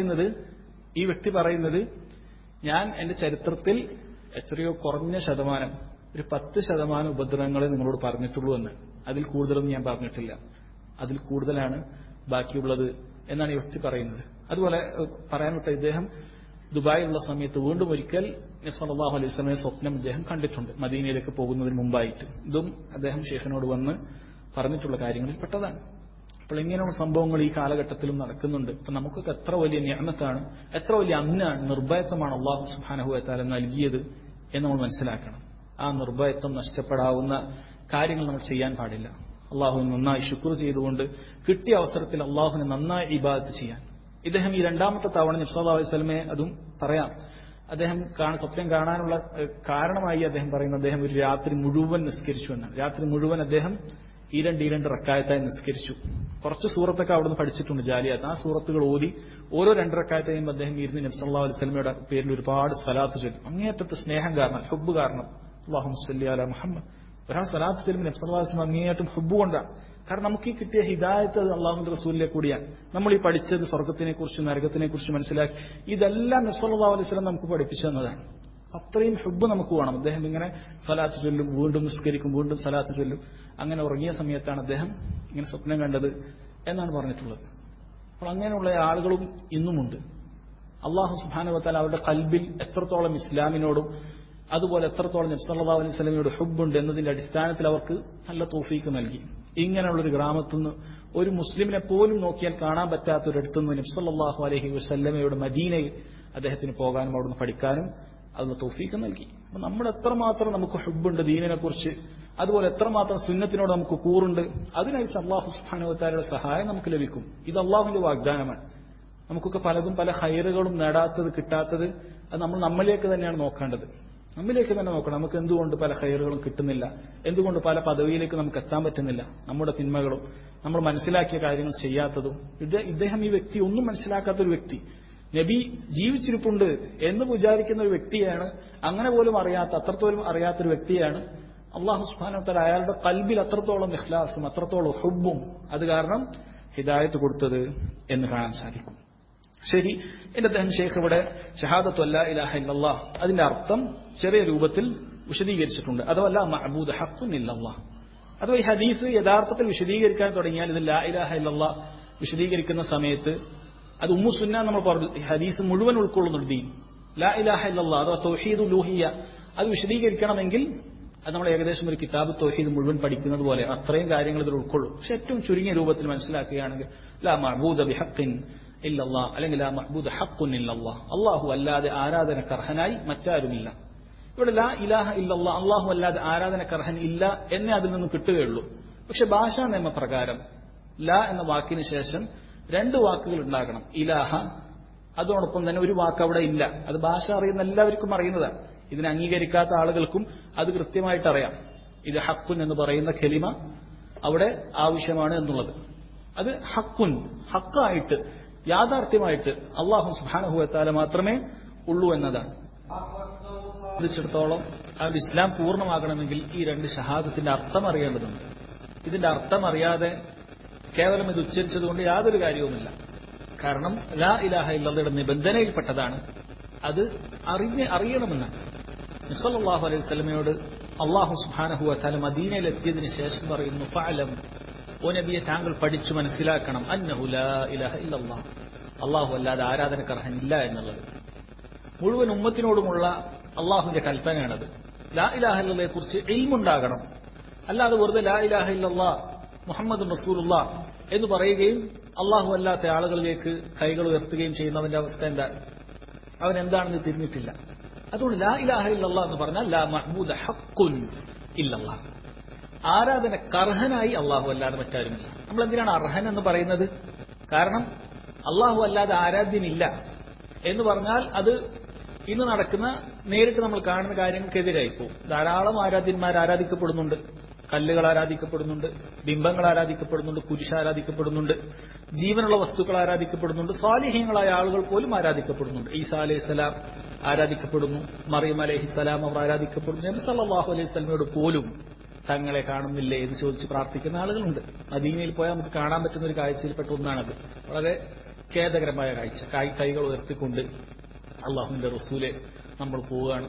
വ്യക്തി പറയുന്നത് ഞാൻ എന്റെ ചരിത്രത്തിൽ എത്രയോ കുറഞ്ഞ ശതമാനം, ഒരു 10% ഉപദ്രവങ്ങളെ നിങ്ങളോട് പറഞ്ഞിട്ടുള്ളൂ എന്ന്, അതിൽ കൂടുതലൊന്നും ഞാൻ പറഞ്ഞിട്ടില്ല, അതിൽ കൂടുതലാണ് ബാക്കിയുള്ളത് എന്നാണ് ഈ വ്യക്തി പറയുന്നത്. അതുപോലെ പറയാൻ വിട്ട, ഇദ്ദേഹം ദുബായിലുള്ള സമയത്ത് വീണ്ടും ഒരിക്കൽ നബി സല്ലല്ലാഹു അലൈഹി വസല്ലമയെ സ്വപ്നം ഇദ്ദേഹം കണ്ടിട്ടുണ്ട്, മദീനയിലേക്ക് പോകുന്നതിന് മുമ്പായിട്ട്. ഇതും അദ്ദേഹം ഷെയ്ഖിനോട് വന്ന് പറഞ്ഞിട്ടുള്ള കാര്യങ്ങളിൽ പെട്ടതാണ്. അപ്പോൾ ഇങ്ങനെയുള്ള സംഭവങ്ങൾ ഈ കാലഘട്ടത്തിലും നടക്കുന്നുണ്ട്. അപ്പൊ നമുക്കൊക്കെ എത്ര വലിയ നിഅമത്താണ്, എത്ര വലിയ അമ്നാണ്, നിർഭയത്വമാണ് അല്ലാഹു സുബ്ഹാനഹു വ തആല നൽകിയത് എന്ന് നമ്മൾ മനസ്സിലാക്കണം. ആ നിർഭയത്വം നഷ്ടപ്പെടാവുന്ന കാര്യങ്ങൾ നമ്മൾ ചെയ്യാൻ പാടില്ല. അള്ളാഹുവിന് നന്നായി ശുക്ർ ചെയ്തുകൊണ്ട് കിട്ടിയ അവസരത്തിൽ അള്ളാഹുവിനെ നന്നായി ഇബാദത്ത് ചെയ്യാൻ. ഇദ്ദേഹം ഈ 2ാമത്തെ തവണ നബി സല്ലല്ലാഹു അലൈഹി വസല്ലമയെ, അതും പറയാം, അദ്ദേഹം സ്വപ്നം കാണാനുള്ള കാരണമായി അദ്ദേഹം പറയുന്നത്, അദ്ദേഹം ഒരു രാത്രി മുഴുവൻ നിസ്കരിച്ചു എന്നാണ്. രാത്രി മുഴുവൻ അദ്ദേഹം ഈ രണ്ട് റക്കായത്തായി നിസ്കരിച്ചു. കുറച്ച് സൂറത്തൊക്കെ അവിടുന്ന് പഠിച്ചിട്ടുണ്ട്, ജാലിയാത്ത്. ആ സൂറത്തുകൾ ഓതി ഓരോ 2 റക്കായത്ത് കഴിയുമ്പോൾ അദ്ദേഹം ഇരുന്ന് നബി സല്ലല്ലാഹു അലൈഹി വസല്ലമയുടെ പേരിൽ ഒരുപാട് സലാത്ത് ചൊല്ലും. അങ്ങേയറ്റത്തെ സ്നേഹം കാരണം, ഹുബ്ബ് കാരണം, അല്ലാഹുമ്മ സ്വല്ലി അലാ മുഹമ്മദ്, ഒരാൾ സലാത്ത് ചൊല്ലുമ്പോൾ നബി സല്ലല്ലാഹു അലൈഹി വസല്ലം അങ്ങേയറ്റം ഹുബ്ബ് കൊണ്ടാണ്. കാരണം നമുക്ക് ഈ കിട്ടിയ ഹിദായത്ത് അത് അള്ളാഹുവിന്റെ റസൂലിലെ കൂടിയാണ്. നമ്മൾ ഈ പഠിച്ചത് സ്വർഗത്തിനെ കുറിച്ച്, നരകത്തിനെ കുറിച്ച് മനസ്സിലാക്കി, ഇതെല്ലാം നബി സല്ലല്ലാഹു അലൈഹി വസല്ലം നമുക്ക് പഠിപ്പിച്ചു തന്നതാണ്. അത്രയും ഹുബ്ബ് നമുക്ക് വേണം. അദ്ദേഹം ഇങ്ങനെ സലാത്ത് ചൊല്ലും, വീണ്ടും നിസ്കരിക്കും, വീണ്ടും സലാത്ത് ചൊല്ലും. അങ്ങനെ ഉറങ്ങിയ സമയത്താണ് അദ്ദേഹം ഇങ്ങനെ സ്വപ്നം കണ്ടത് എന്നാണ് പറഞ്ഞിട്ടുള്ളത്. അപ്പോൾ അങ്ങനെയുള്ള ആളുകളും ഇന്നുമുണ്ട്. അല്ലാഹു സുബ്ഹാനഹു വ തആല അവരുടെ ഖൽബിൽ എത്രത്തോളം ഇസ്ലാമിനോടും അതുപോലെ എത്രത്തോളം നബി സല്ലല്ലാഹു അലൈഹി വസല്ലമയോട് ഹുബ്ബുണ്ട് എന്നതിന്റെ അടിസ്ഥാനത്തിൽ അവർക്ക് നല്ല തൗഫീഖ് നൽകി. ഇങ്ങനെയുള്ളൊരു ഗ്രാമത്തുനിന്ന് ഒരു മുസ്ലിമിനെ പോലും നോക്കിയാൽ കാണാൻ പറ്റാത്തൊരിടത്തുനിന്ന് നബി സല്ലല്ലാഹു അലൈഹി വസല്ലമയുടെ മദീനയിൽ അദ്ദേഹത്തിന് പോകാനും അവിടുന്ന് പഠിക്കാനും അതിന് തൗഫീഖ് നൽകി. അപ്പൊ നമ്മൾ എത്രമാത്രം നമുക്ക് ഹുബ്ബുണ്ട് ദീനിനെ കുറിച്ച്, അതുപോലെ എത്രമാത്രം സുന്നത്തിനോട് നമുക്ക് കൂറുണ്ട്, അതിനനുസരിച്ച് അല്ലാഹു സുബ്ഹാനഹു വ തആലയുടെ സഹായം നമുക്ക് ലഭിക്കും. ഇത് അല്ലാഹുവിന്റെ വാഗ്ദാനമാണ്. നമുക്കൊക്കെ പലതും പല ഖൈറുകളും നേടാത്തത്, കിട്ടാത്തത്, അത് നമ്മൾ നമ്മളിലേക്ക് തന്നെയാണ് നോക്കേണ്ടത്. നമ്മിലേക്ക് തന്നെ നോക്കണം. നമുക്ക് എന്തുകൊണ്ട് പല ഖൈറുകളും കിട്ടുന്നില്ല, എന്തുകൊണ്ട് പല പദവിയിലേക്ക് നമുക്ക് എത്താൻ പറ്റുന്നില്ല, നമ്മുടെ തിന്മകളും നമ്മൾ മനസ്സിലാക്കിയ കാര്യങ്ങൾ ചെയ്യാത്തതും. ഇദ്ദേഹം ഈ വ്യക്തി ഒന്നും മനസ്സിലാക്കാത്തൊരു വ്യക്തി, നബി ജീവിച്ചിരിപ്പുണ്ട് എന്ന് വിചാരിക്കുന്ന ഒരു വ്യക്തിയാണ്, അങ്ങനെ പോലും അറിയാത്ത, അത്രത്തോളം അറിയാത്തൊരു വ്യക്തിയാണ്. അല്ലാഹു സുബ്ഹാനഹു വ തആല അയാളുടെ ഖൽബിൽ അത്രത്തോളം ഇഖ്ലാസും അത്രത്തോളം ഹുബ്ബും അത് കാരണം ഹിദായത്ത് കൊടുത്തത് എന്ന് കാണാൻ സാധിക്കും. ശരി, എന്റെ അദ്ദേഹം ഷെയ്ഖ് ഇവിടെ ഷഹാദത്തു അല്ലാ ഇലാഹ ഇല്ലല്ലാഹ് അതിന്റെ അർത്ഥം ചെറിയ രൂപത്തിൽ വിശദീകരിച്ചിട്ടുണ്ട്. അഥവാ ലാ മഅബൂദ ഹഖ്ഖുൻ ഇല്ലല്ലാഹ്. അഥവാ ഈ ഹദീസ് യഥാർത്ഥത്തിൽ വിശദീകരിക്കാൻ തുടങ്ങിയാൽ, ഇത് ലാ ഇലാഹ ഇല്ലല്ലാഹ് വിശദീകരിക്കുന്ന സമയത്ത് അത് ഉമ്മു സുന്ന നമ്മൾ പറഞ്ഞു, ഹദീസ് മുഴുവൻ ഉൾക്കൊള്ളുന്നുണ്ട് ദീൻ. ലാ ഇലാഹ ഇല്ലല്ലാഹ് അഥവാ തൗഹീദുൽ ഊഹിയ്യ അത് വിശദീകരിക്കണമെങ്കിൽ അത് നമ്മൾ ഏകദേശം ഒരു കിതാബ് തൗഹീദ് മുഴുവൻ പഠിക്കുന്നത് പോലെ അത്രയും കാര്യങ്ങൾ ഇതിൽ ഉൾക്കൊള്ളും. പക്ഷെ ഏറ്റവും ചുരുങ്ങിയ രൂപത്തിൽ മനസ്സിലാക്കുകയാണെങ്കിൽ ലാ മഅബൂദ ബിഹഖ്ഖിൻ ഇല്ലല്ലാഹ് അല്ലെങ്കിൽ ലാ മഅബൂദ ഹഖ്ഖുൻ ഇല്ലല്ലാഹ്, അല്ലാഹു അല്ലാതെ ആരാധനക്കർഹനായി മറ്റാരുമില്ല. ഇവിടെ ലാ ഇലാഹ ഇല്ലല്ലാഹ്, അല്ലാഹു അല്ലാതെ ആരാധനക്കർഹൻ ഇല്ല എന്നേ അതിൽ നിന്ന് കിട്ടുകയുള്ളൂ. പക്ഷെ ഭാഷാ നിയമപ്രകാരം ലാ എന്ന വാക്കിന് ശേഷം 2 വാക്കുകൾ ഉണ്ടാകണം. ഇലാഹ, അതോടൊപ്പം തന്നെ ഒരു വാക്ക് അവിടെ ഇല്ല. അത് ഭാഷ അറിയുന്ന എല്ലാവർക്കും അറിയുന്നതാണ്. ഇതിനെ അംഗീകരിക്കാത്ത ആളുകൾക്കും അത് കൃത്യമായിട്ട് അറിയാം. ഇത് ഹഖ്ഖുൻ എന്ന് പറയുന്ന കലിമ അവിടെ ആവശ്യമാണ് എന്നുള്ളത്. അത് ഹഖ്ഖുൻ, ഹഖായിട്ട്, യാഥാർത്ഥ്യമായിട്ട് അല്ലാഹു സുബ്ഹാനഹു വ തആല മാത്രമേ ഉള്ളൂ എന്നതാണ്. സംബന്ധിച്ചിടത്തോളം അവന്റെ ഇസ്ലാം പൂർണ്ണമാകണമെങ്കിൽ ഈ രണ്ട് ഷഹാദത്തിന്റെ അർത്ഥം അറിയേണ്ടതുണ്ട്. ഇതിന്റെ അർത്ഥം അറിയാതെ കേവലം ഇത് ഉച്ചരിച്ചതുകൊണ്ട് യാതൊരു കാര്യവുമില്ല. കാരണം ലാ ഇലാഹ ഇല്ലല്ലാഹയുടെ നിബന്ധനയിൽപ്പെട്ടതാണ് അത് അറിയണമെന്നാണ്. നബി സല്ലല്ലാഹു അലൈഹി വസല്ലമയോട് അല്ലാഹു സുബ്ഹാനഹു വ തആല മദീനയിൽ എത്തിയതിനു ശേഷം പറയുന്നു, ഫഅലം, ഓ നബിയെ താങ്കൾ പഠിച്ചു മനസ്സിലാക്കണം, അന്നഹു ലാ ഇലാഹ ഇല്ലല്ലാഹ്, അല്ലാഹു അല്ലാതെ ആരാധനക്കർഹനില്ല എന്നുള്ളത്. മുഴുവൻ ഉമ്മത്തിനോടുമുള്ള അള്ളാഹുവിന്റെ കൽപ്പനയാണത്. ലാ ഇലാഹ ഇല്ലല്ലയെ കുറിച്ച് ഇൽമുണ്ടാകണം. അല്ലാതെ വെറുതെ ലാ ഇലാഹ ഇല്ലല്ലാഹ് മുഹമ്മദുർ റസൂലുള്ളാഹ് എന്ന് പറയുകയും അള്ളാഹു അല്ലാത്ത ആളുകളിലേക്ക് കൈകൾ ഉയർത്തുകയും ചെയ്യുന്നവന്റെ അവസ്ഥ എന്താണ്? അവൻ എന്താണെന്ന് തിരിഞ്ഞിട്ടില്ല. അതുകൊണ്ട് ലാ ഇലാഹ ഇല്ലല്ലാഹ് എന്ന് പറഞ്ഞാൽ ലാ മഅ്ബൂദ ഹഖ്ഖുൻ ഇല്ലല്ലാഹ്, ആരാധനക്കർഹനായി അള്ളാഹു അല്ലാതെ മറ്റാരുമില്ല. നമ്മൾ എന്തിനാണ് അർഹൻ എന്ന് പറയുന്നത്? കാരണം അള്ളാഹു അല്ലാതെ ആരാധ്യനില്ല എന്ന് പറഞ്ഞാൽ അത് ഇന്ന് നടക്കുന്ന നേരിട്ട് നമ്മൾ കാണുന്ന കാര്യങ്ങൾക്കെതിരായി പോകും. ധാരാളം ആരാധ്യന്മാർ ആരാധിക്കപ്പെടുന്നുണ്ട്. കല്ലുകൾ ആരാധിക്കപ്പെടുന്നുണ്ട്, ബിംബങ്ങൾ ആരാധിക്കപ്പെടുന്നുണ്ട്, കുരിശ് ആരാധിക്കപ്പെടുന്നുണ്ട്, ജീവനുള്ള വസ്തുക്കൾ ആരാധിക്കപ്പെടുന്നുണ്ട്, സാലിഹ്യങ്ങളായ ആളുകൾ പോലും ആരാധിക്കപ്പെടുന്നുണ്ട്. ഈസാ അലൈഹിസ്സലാം ആരാധിക്കപ്പെടുന്നു, മറിയം അലൈഹിസ്സലാം അവർ ആരാധിക്കപ്പെടുന്നു. നബി സല്ലല്ലാഹു അലൈഹി വസല്ലമയോട് പോലും തങ്ങളെ കാണുന്നില്ലേ എന്ന് ചോദിച്ച് പ്രാർത്ഥിക്കുന്ന ആളുകളുണ്ട്. മദീനയിൽ പോയാൽ നമുക്ക് കാണാൻ പറ്റുന്ന ഒരു കാഴ്ചയിൽപ്പെട്ട ഒന്നാണത്. വളരെ ഖേദകരമായ കാഴ്ച. കൈകൾ ഉയർത്തിക്കൊണ്ട് അള്ളാഹുവിന്റെ റസൂലെ നമ്മൾ പോവുകയാണ്,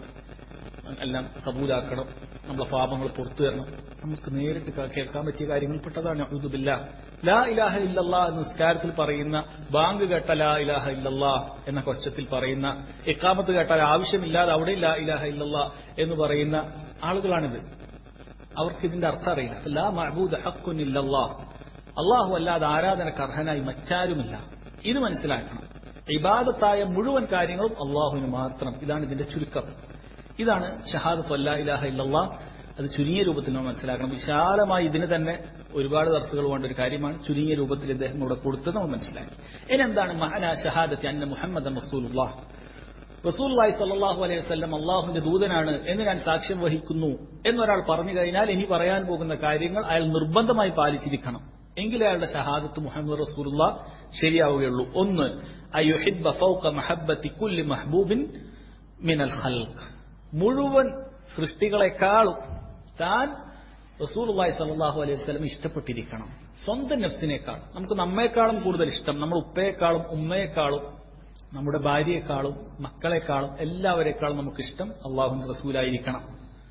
എല്ലാം കബൂലാക്കണം, നമ്മളെ പാപങ്ങൾ പുറത്തു തരണം. നമുക്ക് നേരിട്ട് കേൾക്കാൻ പറ്റിയ കാര്യങ്ങൾപ്പെട്ടതാണ് അഊദു ബില്ലാഹ്. ലാ ഇലാഹ ഇല്ലല്ലാഹ് എന്ന നിസ്കാരത്തിൽ പറയുന്ന, ബാങ്ക് കേട്ട ലാ ഇലാഹ ഇല്ലല്ലാഹ് എന്ന കൊച്ചത്തിൽ പറയുന്ന, ഇഖാമത്ത് കേട്ടാൽ ആവശ്യമില്ലാതെ അവിടെ ലാ ഇലാഹ ഇല്ലല്ലാഹ് എന്ന് പറയുന്ന ആളുകളാണിത്. അവർക്ക് ഇതിന്റെ അർത്ഥം അറിയില്ല. ലാ മഅ്ബൂദ ഹഖ്ഖുൻ ഇല്ലല്ലാഹ്, അള്ളാഹു അല്ലാതെ ആരാധനക്ക് അർഹനായി മറ്റാരുമില്ല. ഇത് മനസ്സിലാക്കണം. ഇബാദത്തായ മുഴുവൻ കാര്യങ്ങളും അള്ളാഹുവിന് മാത്രം. ഇതാണ് ഇതിന്റെ ചുരുക്കം. ഇതാണ് ഷഹാദത്തു അല്ലാ ഇലാഹ ഇല്ലല്ലാഹ്. അത് ചുരുങ്ങിയ രൂപത്തിൽ നമ്മൾ മനസ്സിലാക്കണം. വിശാലമായി ഇതിന് തന്നെ ഒരുപാട് ദർസുകൾ വേണ്ട ഒരു കാര്യമാണ്. ചുരുങ്ങിയ രൂപത്തിൽ ഇദ്ദേഹം ഇവിടെ കൊടുത്തത് നമ്മൾ മനസ്സിലാക്കി. ഇനി എന്താണ് മഅനാ ഷഹാദത്തി അന്ന മുഹമ്മദൻ റസൂലുള്ളാഹ്, റസൂലുള്ളാഹി സ്വല്ലല്ലാഹു അലൈഹി വസല്ലം അള്ളാഹുവിന്റെ ദൂതനാണ് എന്ന് ഞാൻ സാക്ഷ്യം വഹിക്കുന്നു എന്നൊരാൾ പറഞ്ഞു കഴിഞ്ഞാൽ ഇനി പറയാൻ പോകുന്ന കാര്യങ്ങൾ അയാൾ നിർബന്ധമായി പാലിച്ചിരിക്കണം. എങ്കിലേ അയാളുടെ ഷഹാദത്ത് മുഹമ്മദ് റസൂലുള്ളാഹ് ശരിയാവുകയുള്ളൂ. ഒന്ന്, അയ്യുഹിബ്ബ ഫൗക മഹബ്ബത്തി കുല്ലി മഹ്ബൂബിൻ മിനൽ ഖൽഖ്, മുഴുവൻ സൃഷ്ടികളെക്കാളും താൻ റസൂലുള്ളാഹി സ്വല്ലല്ലാഹു അലൈഹി വസല്ലം ഇഷ്ടപ്പെട്ടിരിക്കണം. സ്വന്തം നഫ്സിനേക്കാൾ, നമുക്ക് നമ്മെക്കാളും കൂടുതൽ ഇഷ്ടം, നമ്മുടെ ഉപ്പയെക്കാളും ഉമ്മയെക്കാളും നമ്മുടെ ഭാര്യയെക്കാളും മക്കളെക്കാളും എല്ലാവരെക്കാളും നമുക്കിഷ്ടം അള്ളാഹുവിന്റെ റസൂലായിരിക്കണം.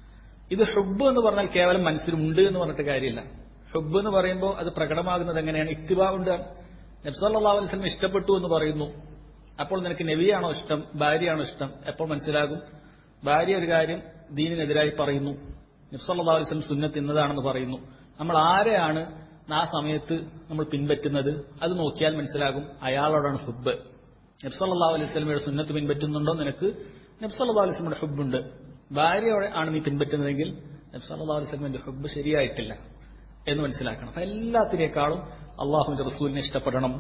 ഇത് ഹുബ്ബ് എന്ന് പറഞ്ഞാൽ കേവലം മനസ്സിലുണ്ട് എന്ന് പറഞ്ഞിട്ട് കാര്യമില്ല. ഹുബ്ബ് എന്ന് പറയുമ്പോൾ അത് പ്രകടമാകുന്നത് എങ്ങനെയാണ്? ഇത്തിബാ കൊണ്ടാണ്. നബി സല്ലല്ലാഹു അലൈഹി വസല്ലം ഇഷ്ടപ്പെട്ടു എന്ന് പറയുന്നു. അപ്പോൾ നിനക്ക് നബിയാണോ ഇഷ്ടം, ഭാര്യയാണോ ഇഷ്ടം? എപ്പോൾ മനസ്സിലാകും? ഭാര്യ ഒരു കാര്യം ദീനിനെതിരായി പറയുന്നു, നബി സല്ലല്ലാഹു അലൈഹി വസല്ലം സുന്നത്ത് ഇന്നതാണെന്ന് പറയുന്നു. നമ്മൾ ആരെയാണ് ആ സമയത്ത് നമ്മൾ പിൻപറ്റുന്നത്? അത് നോക്കിയാൽ മനസ്സിലാകും അയാളോടാണ് ഹുബ്ബ്. നബി സല്ലല്ലാഹു അലൈഹി വസല്ലമയുടെ സുന്നത്ത് പിൻപറ്റുന്നുണ്ടോ നിനക്ക്? നബി സല്ലല്ലാഹു അലൈഹി വസല്ലമയുടെ ഹുബ്ബുണ്ട്. ഭാര്യയോടെ ആണ് നീ പിൻപറ്റുന്നതെങ്കിൽ നബി സല്ലല്ലാഹു അലൈഹി വസല്ലമയുടെ ഹുബ്ബ് ശരിയായിട്ടില്ല എന്ന് മനസ്സിലാക്കണം. അപ്പൊ എല്ലാത്തിനേക്കാളും അള്ളാഹുവിന്റെ റസൂലിനെ ഇഷ്ടപ്പെടണം.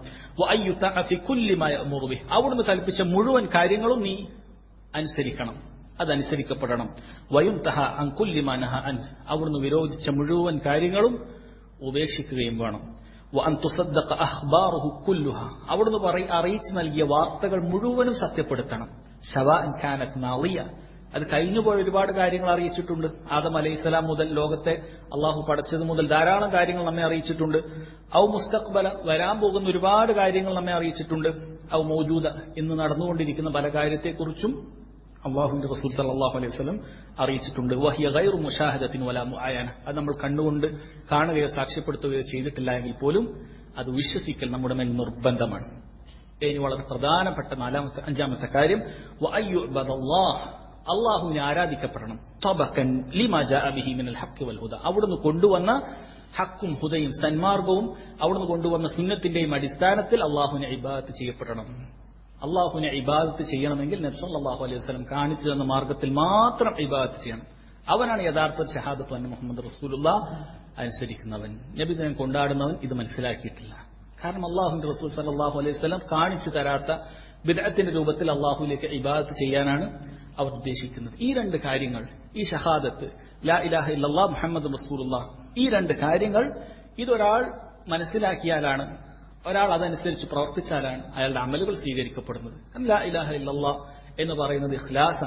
അവിടുന്ന് കൽപ്പിച്ച മുഴുവൻ കാര്യങ്ങളും നീ അനുസരിക്കണം, അതനുസരിക്കപ്പെടണം. വയുംതഹ അൻ കുല്ലി മാ നഹ അൻ, അവിടുന്ന് വിരോധിച്ച മുഴുവൻ കാര്യങ്ങളും ഉപേക്ഷിക്കുകയും വേണം. വഅൻ തുസദ്ദഖ അഖ്ബാറുഹു കുല്ലുഹ, അവിടുന്ന് അറിയിച്ചു നൽകിയ വാർത്തകൾ മുഴുവനും സത്യപ്പെടുത്തണം. സവാഅൻ കാനത് മാളിയ, അത് കഴിഞ്ഞുപോയ ഒരുപാട് കാര്യങ്ങൾ അറിയിച്ചിട്ടുണ്ട്. ആദം അലൈഹിസ്സലാം മുതൽ ലോകത്തെ അള്ളാഹു പടച്ചത് മുതൽ ധാരാളം കാര്യങ്ങൾ നമ്മെ അറിയിച്ചിട്ടുണ്ട്. ഔ മുസ്തഖ്ബല, വരാൻ പോകുന്ന ഒരുപാട് കാര്യങ്ങൾ നമ്മെ അറിയിച്ചിട്ടുണ്ട്. ഔ മൗജൂദ, ഇന്ന് നടന്നുകൊണ്ടിരിക്കുന്ന പല കാര്യത്തെക്കുറിച്ചും അള്ളാഹുവിന്റെ റസൂൽ സല്ലല്ലാഹു അലൈഹി വസല്ലം അറിയിച്ചിട്ടുണ്ട്. വഹിയ ഗൈറു മുശാഹദത്തിൻ വലാ മുആയന, അത് നമ്മൾ കണ്ടുകൊണ്ട് കാണുകയോ സാക്ഷ്യപ്പെടുത്തുകയോ ചെയ്തിട്ടില്ല എങ്കിൽ പോലും അത് വിശ്വസിക്കൽ നമ്മുടെ മേൽ നിർബന്ധമാണ്. ഇനി വളരെ പ്രധാനപ്പെട്ട അഞ്ചാമത്തെ കാര്യം, വഅയ്യുബദല്ലാഹ്, അള്ളാഹുവിനെ ആരാധിക്കപ്പെടണം. തബകൻ ലിമാ ജാഅ ബിഹി മിനൽ ഹഖ് വൽ ഹുദ, അവിടുന്ന് കൊണ്ടുവന്ന ഹക്കും ഹുദയും സന്മാർഗവും അവിടുന്ന് കൊണ്ടുവന്ന സുന്നത്തിന്റെയും അടിസ്ഥാനത്തിൽ അള്ളാഹുവിനെ ഇബാദത്ത് ചെയ്യപ്പെടണം. അള്ളാഹുവിനെ ഇബാദത്ത് ചെയ്യണമെങ്കിൽ നബി സല്ലല്ലാഹു അലൈഹി വസല്ലം കാണിച്ചു തന്ന മാർഗത്തിൽ മാത്രം ഇബാദത്ത് ചെയ്യണം. അവനാണ് യഥാർത്ഥ ഷഹാദത്തു അന്ന മുഹമ്മദ് റസൂലുള്ളാഹ് അനുസരിക്കുന്നവൻ. നബി ദിനം കൊണ്ടാടുന്നവൻ ഇത് മനസ്സിലാക്കിയിട്ടില്ല. കാരണം അള്ളാഹുവിന്റെ റസൂൽ സല്ലല്ലാഹു അലൈഹി വസല്ലം കാണിച്ചു തരാത്ത ബിദ്അത്തിന്റെ രൂപത്തിൽ അള്ളാഹുവിലേക്ക് ഇബാദത്ത് ചെയ്യാനാണ് അവർ ഉദ്ദേശിക്കുന്നത്. ഈ രണ്ട് കാര്യങ്ങൾ, ഈ ഷഹാദത്ത് ലാ ഇലാഹ ഇല്ലല്ലാഹ് മുഹമ്മദ് റസൂലുള്ളാഹ്, ഈ രണ്ട് കാര്യങ്ങൾ ഇതൊരാൾ മനസ്സിലാക്കിയാലാണ്, ഒരാൾ അതനുസരിച്ച് പ്രവർത്തിച്ചാലാണ് അയാളുടെ അമലുകൾ സ്വീകരിക്കപ്പെടുന്നത്. ലാ ഇലാഹ ഇല്ലല്ലാഹ് എന്ന് പറയുന്നത് ഇഖ്ലാസാണ്.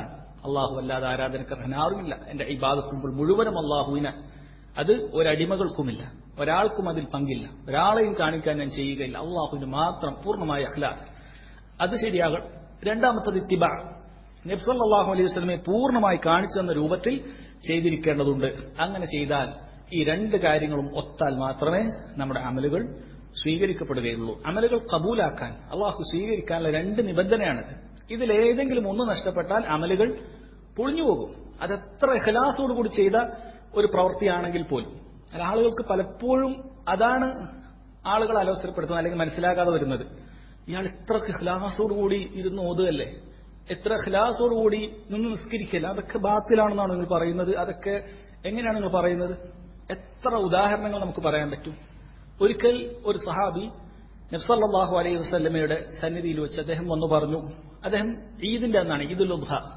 അള്ളാഹു അല്ലാതെ ആരാധനക്കർഹനാറുമില്ല. എന്റെ ഇബാദത്തുമ്പോൾ മുഴുവനും അള്ളാഹുവിന്, അത് ഒരടിമകൾക്കുമില്ല, ഒരാൾക്കും അതിൽ പങ്കില്ല, ഒരാളെയും കാണിക്കാൻ ഞാൻ ചെയ്യുകയില്ല, അള്ളാഹുവിന് മാത്രം പൂർണ്ണമായ ഇഖ്ലാസ്. അത് ശരിയാകണം. രണ്ടാമത്തത് ഇത്തിബാ, നബി സല്ലല്ലാഹു അലൈഹി വസല്ലമയെ പൂർണ്ണമായി കാണിച്ചു തന്ന രൂപത്തിൽ ചെയ്തിരിക്കേണ്ടതുണ്ട്. അങ്ങനെ ചെയ്താൽ ഈ രണ്ട് കാര്യങ്ങളും ഒത്താൽ മാത്രമേ നമ്മുടെ അമലുകൾ സ്വീകരിക്കപ്പെടുകയുള്ളൂ. അമലുകൾ കബൂലാക്കാൻ, അള്ളാഹു സ്വീകരിക്കാനുള്ള രണ്ട് നിബന്ധനയാണിത്. ഇതിലേതെങ്കിലും ഒന്ന് നഷ്ടപ്പെട്ടാൽ അമലുകൾ പൊളിഞ്ഞുപോകും. അതെത്ര ഇഖ്ലാസോടുകൂടി ചെയ്ത ഒരു പ്രവൃത്തിയാണെങ്കിൽ പോലും. ആളുകൾക്ക് പലപ്പോഴും അതാണ് ആളുകൾ അലോസരപ്പെടുത്തുന്നത്, അല്ലെങ്കിൽ മനസ്സിലാകാതെ വരുന്നത്. ഇയാൾ ഇത്ര ഇഖ്ലാസോടുകൂടി ഇരുന്ന് ഓതുകല്ലേ, എത്ര ഇഖ്ലാസോടുകൂടി നിന്ന് നിസ്കരിക്കല്ല, അതൊക്കെ ബാത്തിലാണെന്നാണ് നിങ്ങൾ പറയുന്നത്, അതൊക്കെ എങ്ങനെയാണ് നിങ്ങൾ പറയുന്നത്? എത്ര ഉദാഹരണങ്ങൾ നമുക്ക് പറയാൻ പറ്റും. ഒരിക്കൽ ഒരു സഹാബി നബി സല്ലല്ലാഹു അലൈഹി വസല്ലമയുടെ സന്നിധിയിൽ വെച്ച് അദ്ദേഹം വന്നു പറഞ്ഞു, അദ്ദേഹം ഈദിന്റെ അന്നാണ്, ഈദുൽ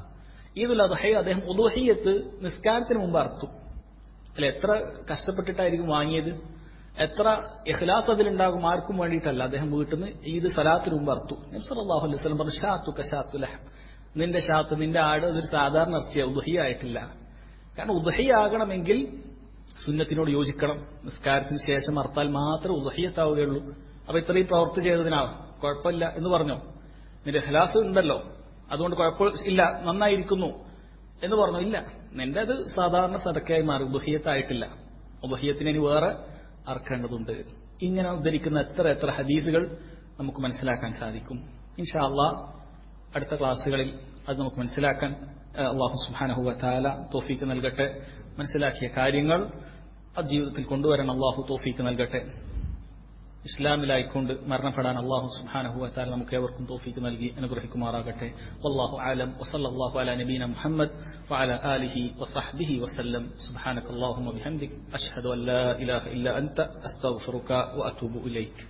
അദ്ഹയെ അദ്ദേഹം ഉദ്ഹിയ്യത്ത് നിസ്കാരത്തിന് മുമ്പ് അറുത്തു. അല്ലെ, എത്ര കഷ്ടപ്പെട്ടിട്ടായിരിക്കും വാങ്ങിയത്, എത്ര ഇഖ്ലാസ് അതിലുണ്ടാകും, ആർക്കും വേണ്ടിയിട്ടല്ല. അദ്ദേഹം വീട്ടിൽ നിന്ന് ഈദ് സലാത്തിന് മുമ്പ് അറുത്തു. നബി സല്ലല്ലാഹു അലൈഹി വസല്ലം പറഞ്ഞു, ഷാത്തു കശാത്തു ലഹം, നിന്റെ ഷാത്ത്, നിന്റെ ആട് അതൊരു സാധാരണ ഇറച്ചിയാണ്, ഉദ്ഹിയ്യ ആയിട്ടില്ല. കാരണം ഉദ്ഹിയ്യ ആകണമെങ്കിൽ സുന്നത്തിനോട് യോജിക്കണം, നിസ്കാരത്തിന് ശേഷം അർത്താൽ മാത്രമേ ഉദ്ഹിയ്യത്താവുകയുള്ളൂ. അപ്പൊ ഇത്രയും പ്രവൃത്തി ചെയ്തതിനാവും കുഴപ്പമില്ല എന്ന് പറഞ്ഞോ? നിന്റെ ഇഖ്ലാസ് ഉണ്ടല്ലോ, അതുകൊണ്ട് കുഴപ്പമില്ല, നന്നായിരിക്കുന്നു എന്ന് പറഞ്ഞു? ഇല്ല, നിന്റെ അത് സാധാരണ സദക്കയായി മാറി, ഉദ്ഹിയ്യത്തായിട്ടില്ല, ഉദ്ഹിയ്യത്തിന് ഇനി വേറെ അറക്കേണ്ടതുണ്ട്. ഇങ്ങനെ ഉദ്ധരിക്കുന്ന എത്ര എത്ര ഹദീസുകൾ നമുക്ക് മനസ്സിലാക്കാൻ സാധിക്കും. ഇൻഷാ അല്ലാഹ് അടുത്ത ക്ലാസ്സുകളിൽ അത് നമുക്ക് മനസ്സിലാക്കാൻ അല്ലാഹു സുബ്ഹാനഹു വ തആല തൗഫീഖ് നൽകട്ടെ. മനസ്സിലാക്കിയ കാര്യങ്ങൾ അത് ജീവിതത്തിൽ കൊണ്ടുവരാൻ അല്ലാഹു തൗഫീഖ് നൽകട്ടെ. ഇസ്ലാമിലായിക്കൊണ്ട് മരണപ്പെടാൻ അല്ലാഹു സുബ്ഹാനഹു വ തആല നമുക്ക് ഏവർക്കും തൗഫീഖ് നൽകി അനുഗ്രഹിക്കുമാറാകട്ടെ. വല്ലാഹു അലം വസല്ലല്ലാഹു അലാ നബീന മുഹമ്മദ് വഅലാ ആലിഹി വസഹ്ബിഹി വസല്ലം. സുബ്ഹാനകല്ലാഹുമ്മ ബിഹംദിക അശ്ഹദു അൻ ലാ ഇലാഹ ഇല്ല അൻത അസ്തഗ്ഫിറുക വഅതൂബു ഇലൈക്.